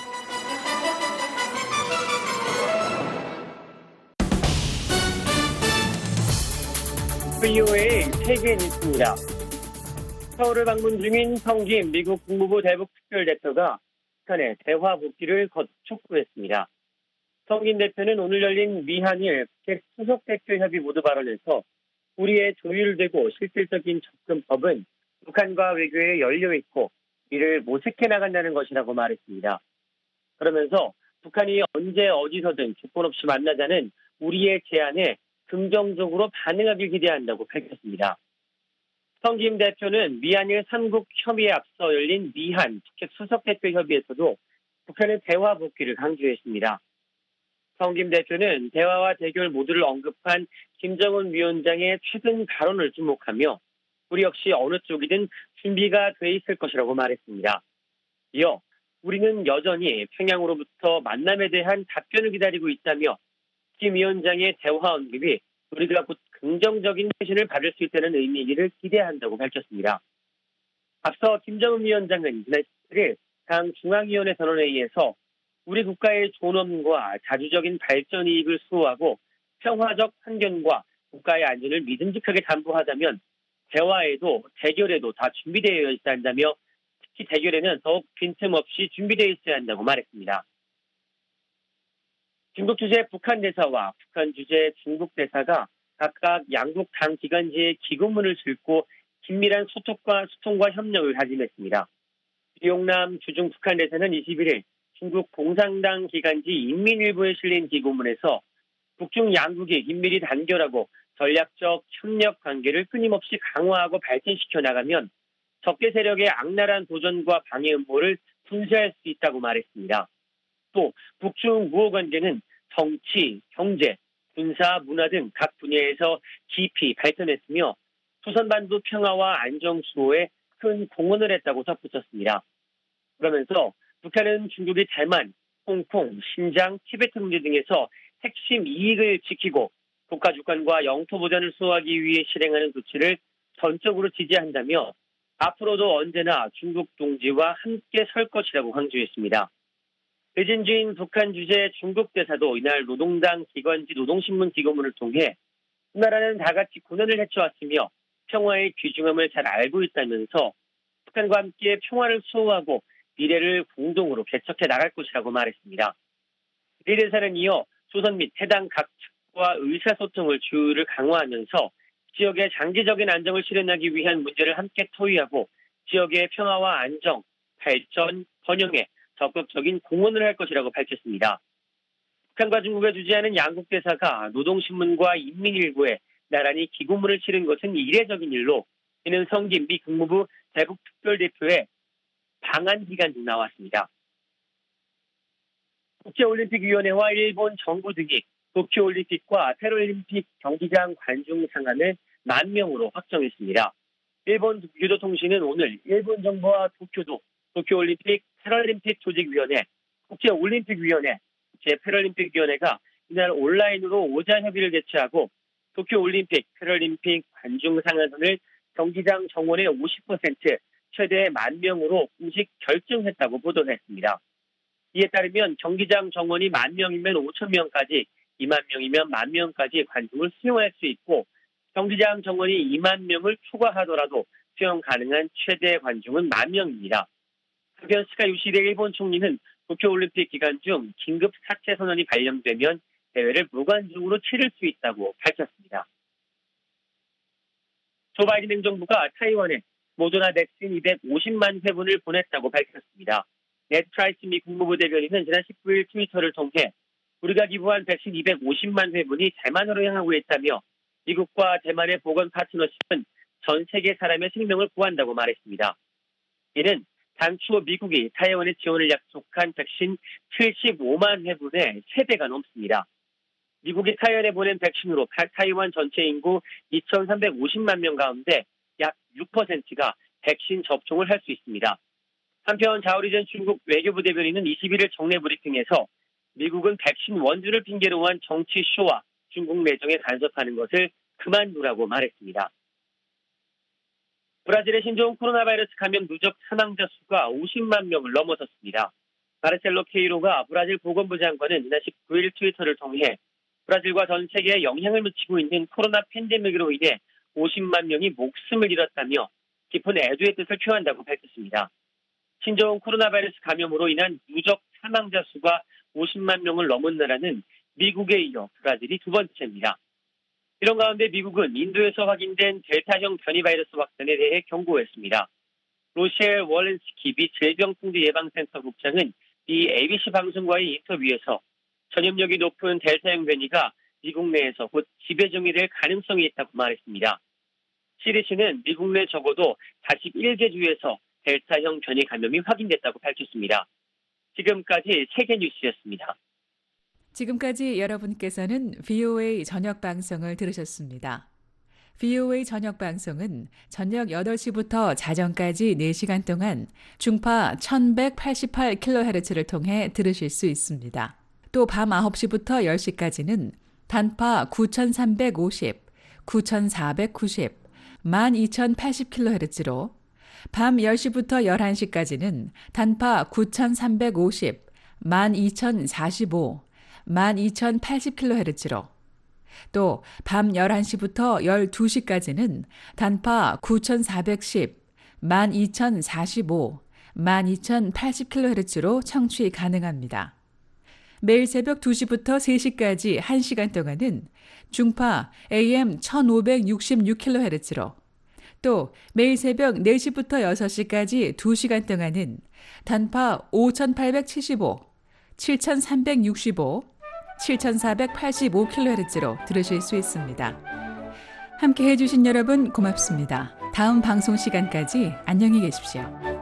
비오에이 세계 뉴스입니다. 서울을 방문 중인 성김 미국 국무부 대북 특별대표가 북한의 대화 복귀를 거듭 촉구했습니다. 성김 대표는 오늘 열린 미한일 북핵 수석대표 협의 모두 발언에서 우리의 조율되고 실질적인 접근법은 북한과 외교에 열려있고 이를 모색해 나간다는 것이라고 말했습니다. 그러면서 북한이 언제 어디서든 조건 없이 만나자는 우리의 제안에 긍정적으로 반응하길 기대한다고 밝혔습니다. 성김 대표는 미한일 삼국 협의에 앞서 열린 미한 북핵 수석대표 협의에서도 북한의 대화 복귀를 강조했습니다. 성김 대표는 대화와 대결 모두를 언급한 김정은 위원장의 최근 발언을 주목하며 우리 역시 어느 쪽이든 준비가 돼 있을 것이라고 말했습니다. 이어 우리는 여전히 평양으로부터 만남에 대한 답변을 기다리고 있다며 김 위원장의 대화 언급이 우리가 곧 긍정적인 회신을 받을 수 있다는 의미이기를 기대한다고 밝혔습니다. 앞서 김정은 위원장은 지난 십칠 일 당 중앙위원회 선언회의에서 우리 국가의 존엄과 자주적인 발전 이익을 수호하고 평화적 환경과 국가의 안전을 믿음직하게 담보하자면 대화에도 대결에도 다 준비되어 있어야 한다며 특히 대결에는 더욱 빈틈없이 준비되어 있어야 한다고 말했습니다. 중국 주재 북한 대사와 북한 주재 중국 대사가 각각 양국 당 기관지에 기고문을 싣고 긴밀한 소통과, 소통과 협력을 다짐했습니다. 비용남 주중 북한 대사는 이십일 일 중국 공산당 기관지 인민일보에 실린 기고문에서 북중 양국이 긴밀히 단결하고 전략적 협력 관계를 끊임없이 강화하고 발전시켜 나가면 적대 세력의 악랄한 도전과 방해 음모를 분쇄할 수 있다고 말했습니다. 또 북중 우호 관계는 정치, 경제, 군사, 문화 등 각 분야에서 깊이 발전했으며 조선반도 평화와 안정 수호에 큰 공헌을 했다고 덧붙였습니다. 그러면서 북한은 중국이 대만, 홍콩, 신장, 티베트 문제 등에서 핵심 이익을 지키고 국가 주권과 영토 보전을 수호하기 위해 실행하는 조치를 전적으로 지지한다며 앞으로도 언제나 중국 동지와 함께 설 것이라고 강조했습니다. 의진주인 북한 주재 중국 대사도 이날 노동당 기관지 노동신문 기고문을 통해 우리나라는 다 같이 고난을 헤쳐왔으며 평화의 귀중함을 잘 알고 있다면서 북한과 함께 평화를 수호하고 미래를 공동으로 개척해 나갈 것이라고 말했습니다. 이 대사는 이어 조선 및 해당 각 측과 의사소통을 주요를 강화하면서 지역의 장기적인 안정을 실현하기 위한 문제를 함께 토의하고 지역의 평화와 안정, 발전, 번영에 적극적인 공헌을 할 것이라고 밝혔습니다. 북한과 중국을 주재하는 양국 대사가 노동신문과 인민일보에 나란히 기고문을 치른 것은 이례적인 일로 이는 성김 미 국무부 대북 특별대표의 방한 기간 중 나왔습니다. 국제올림픽위원회와 일본 정부 등이 도쿄올림픽과 패럴림픽 경기장 관중 상한을 만 명으로 확정했습니다. 일본 교도통신은 오늘 일본 정부와 도쿄도, 도쿄올림픽 패럴림픽 조직위원회, 국제올림픽위원회, 국제패럴림픽위원회가 이날 온라인으로 오자 협의를 개최하고 도쿄올림픽 패럴림픽 관중 상한선을 경기장 정원의 오십 퍼센트 최대 만 명으로 공식 결정했다고 보도했습니다. 이에 따르면 경기장 정원이 만 명이면 오천 명까지, 이만 명이면 만 명까지 관중을 수용할 수 있고 경기장 정원이 이만 명을 초과하더라도 수용 가능한 최대 관중은 만 명입니다. 한편 스가 요시히데 일본 총리는 도쿄올림픽 기간 중 긴급 사퇴 선언이 발령되면 대회를 무관중으로 치를 수 있다고 밝혔습니다. 조 바이든 행정부가 타이완에 모더나 백신 이백오십만 회분을 보냈다고 밝혔습니다. 네드 프라이스 미 국무부 대변인은 지난 십구 일 트위터를 통해 우리가 기부한 백신 이백오십만 회분이 대만으로 향하고 있다며 미국과 대만의 보건 파트너십은 전 세계 사람의 생명을 구한다고 말했습니다. 이는 당초 미국이 타이완에 지원을 약속한 백신 칠십오만 회분의 세 배가 넘습니다. 미국이 타이완에 보낸 백신으로 타이완 전체 인구 이천삼백오십만 명 가운데 약 육 퍼센트가 백신 접종을 할 수 있습니다. 한편 자오리전 중국 외교부 대변인은 이십일 일 정례 브리핑에서 미국은 백신 원주를 핑계로 한 정치 쇼와 중국 내정에 간섭하는 것을 그만두라고 말했습니다. 브라질의 신종 코로나 바이러스 감염 누적 사망자 수가 오십만 명을 넘어섰습니다. 마르셀로 케이로가 브라질 보건부 장관은 지난 십구 일 트위터를 통해 브라질과 전 세계에 영향을 미치고 있는 코로나 팬데믹으로 인해 오십만 명이 목숨을 잃었다며 깊은 애도의 뜻을 표한다고 밝혔습니다. 신종 코로나 바이러스 감염으로 인한 누적 사망자 수가 오십만 명을 넘은 나라는 미국에 이어 브라질이 두 번째입니다. 이런 가운데 미국은 인도에서 확인된 델타형 변이 바이러스 확산에 대해 경고했습니다. 로셸 월렌스키 미 질병통제예방센터 국장은 이 에이비씨 방송과의 인터뷰에서 전염력이 높은 델타형 변이가 미국 내에서 곧 지배종이 될 가능성이 있다고 말했습니다. 씨디씨는 미국 내 적어도 사십일 개 주에서 델타형 변이 감염이 확인됐다고 밝혔습니다. 지금까지 세계 뉴스였습니다. 지금까지 여러분께서는 브이오에이 저녁 방송을 들으셨습니다. 브이오에이 저녁 방송은 저녁 여덟 시부터 자정까지 네 시간 동안 중파 천백팔십팔 킬로헤르츠를 통해 들으실 수 있습니다. 또 밤 아홉 시부터 열 시까지는 단파 구천삼백오십, 구천사백구십, 만 이천팔십 킬로헤르츠로 밤 열 시부터 열한 시까지는 단파 구천삼백오십, 만 이천사십오, 만 이천팔십 킬로헤르츠로 또 밤 열한 시부터 열두 시까지는 단파 구천사백십, 만 이천사십오, 만 이천팔십 킬로헤르츠로 청취 가능합니다. 매일 새벽 두 시부터 세 시까지 한 시간 동안은 중파 에이엠 천오백육십육 킬로헤르츠로, 또 매일 새벽 네 시부터 여섯 시까지 두 시간 동안은 단파 오천팔백칠십오, 칠천삼백육십오, 칠천사백팔십오 킬로헤르츠로 들으실 수 있습니다. 함께 해주신 여러분 고맙습니다. 다음 방송 시간까지 안녕히 계십시오.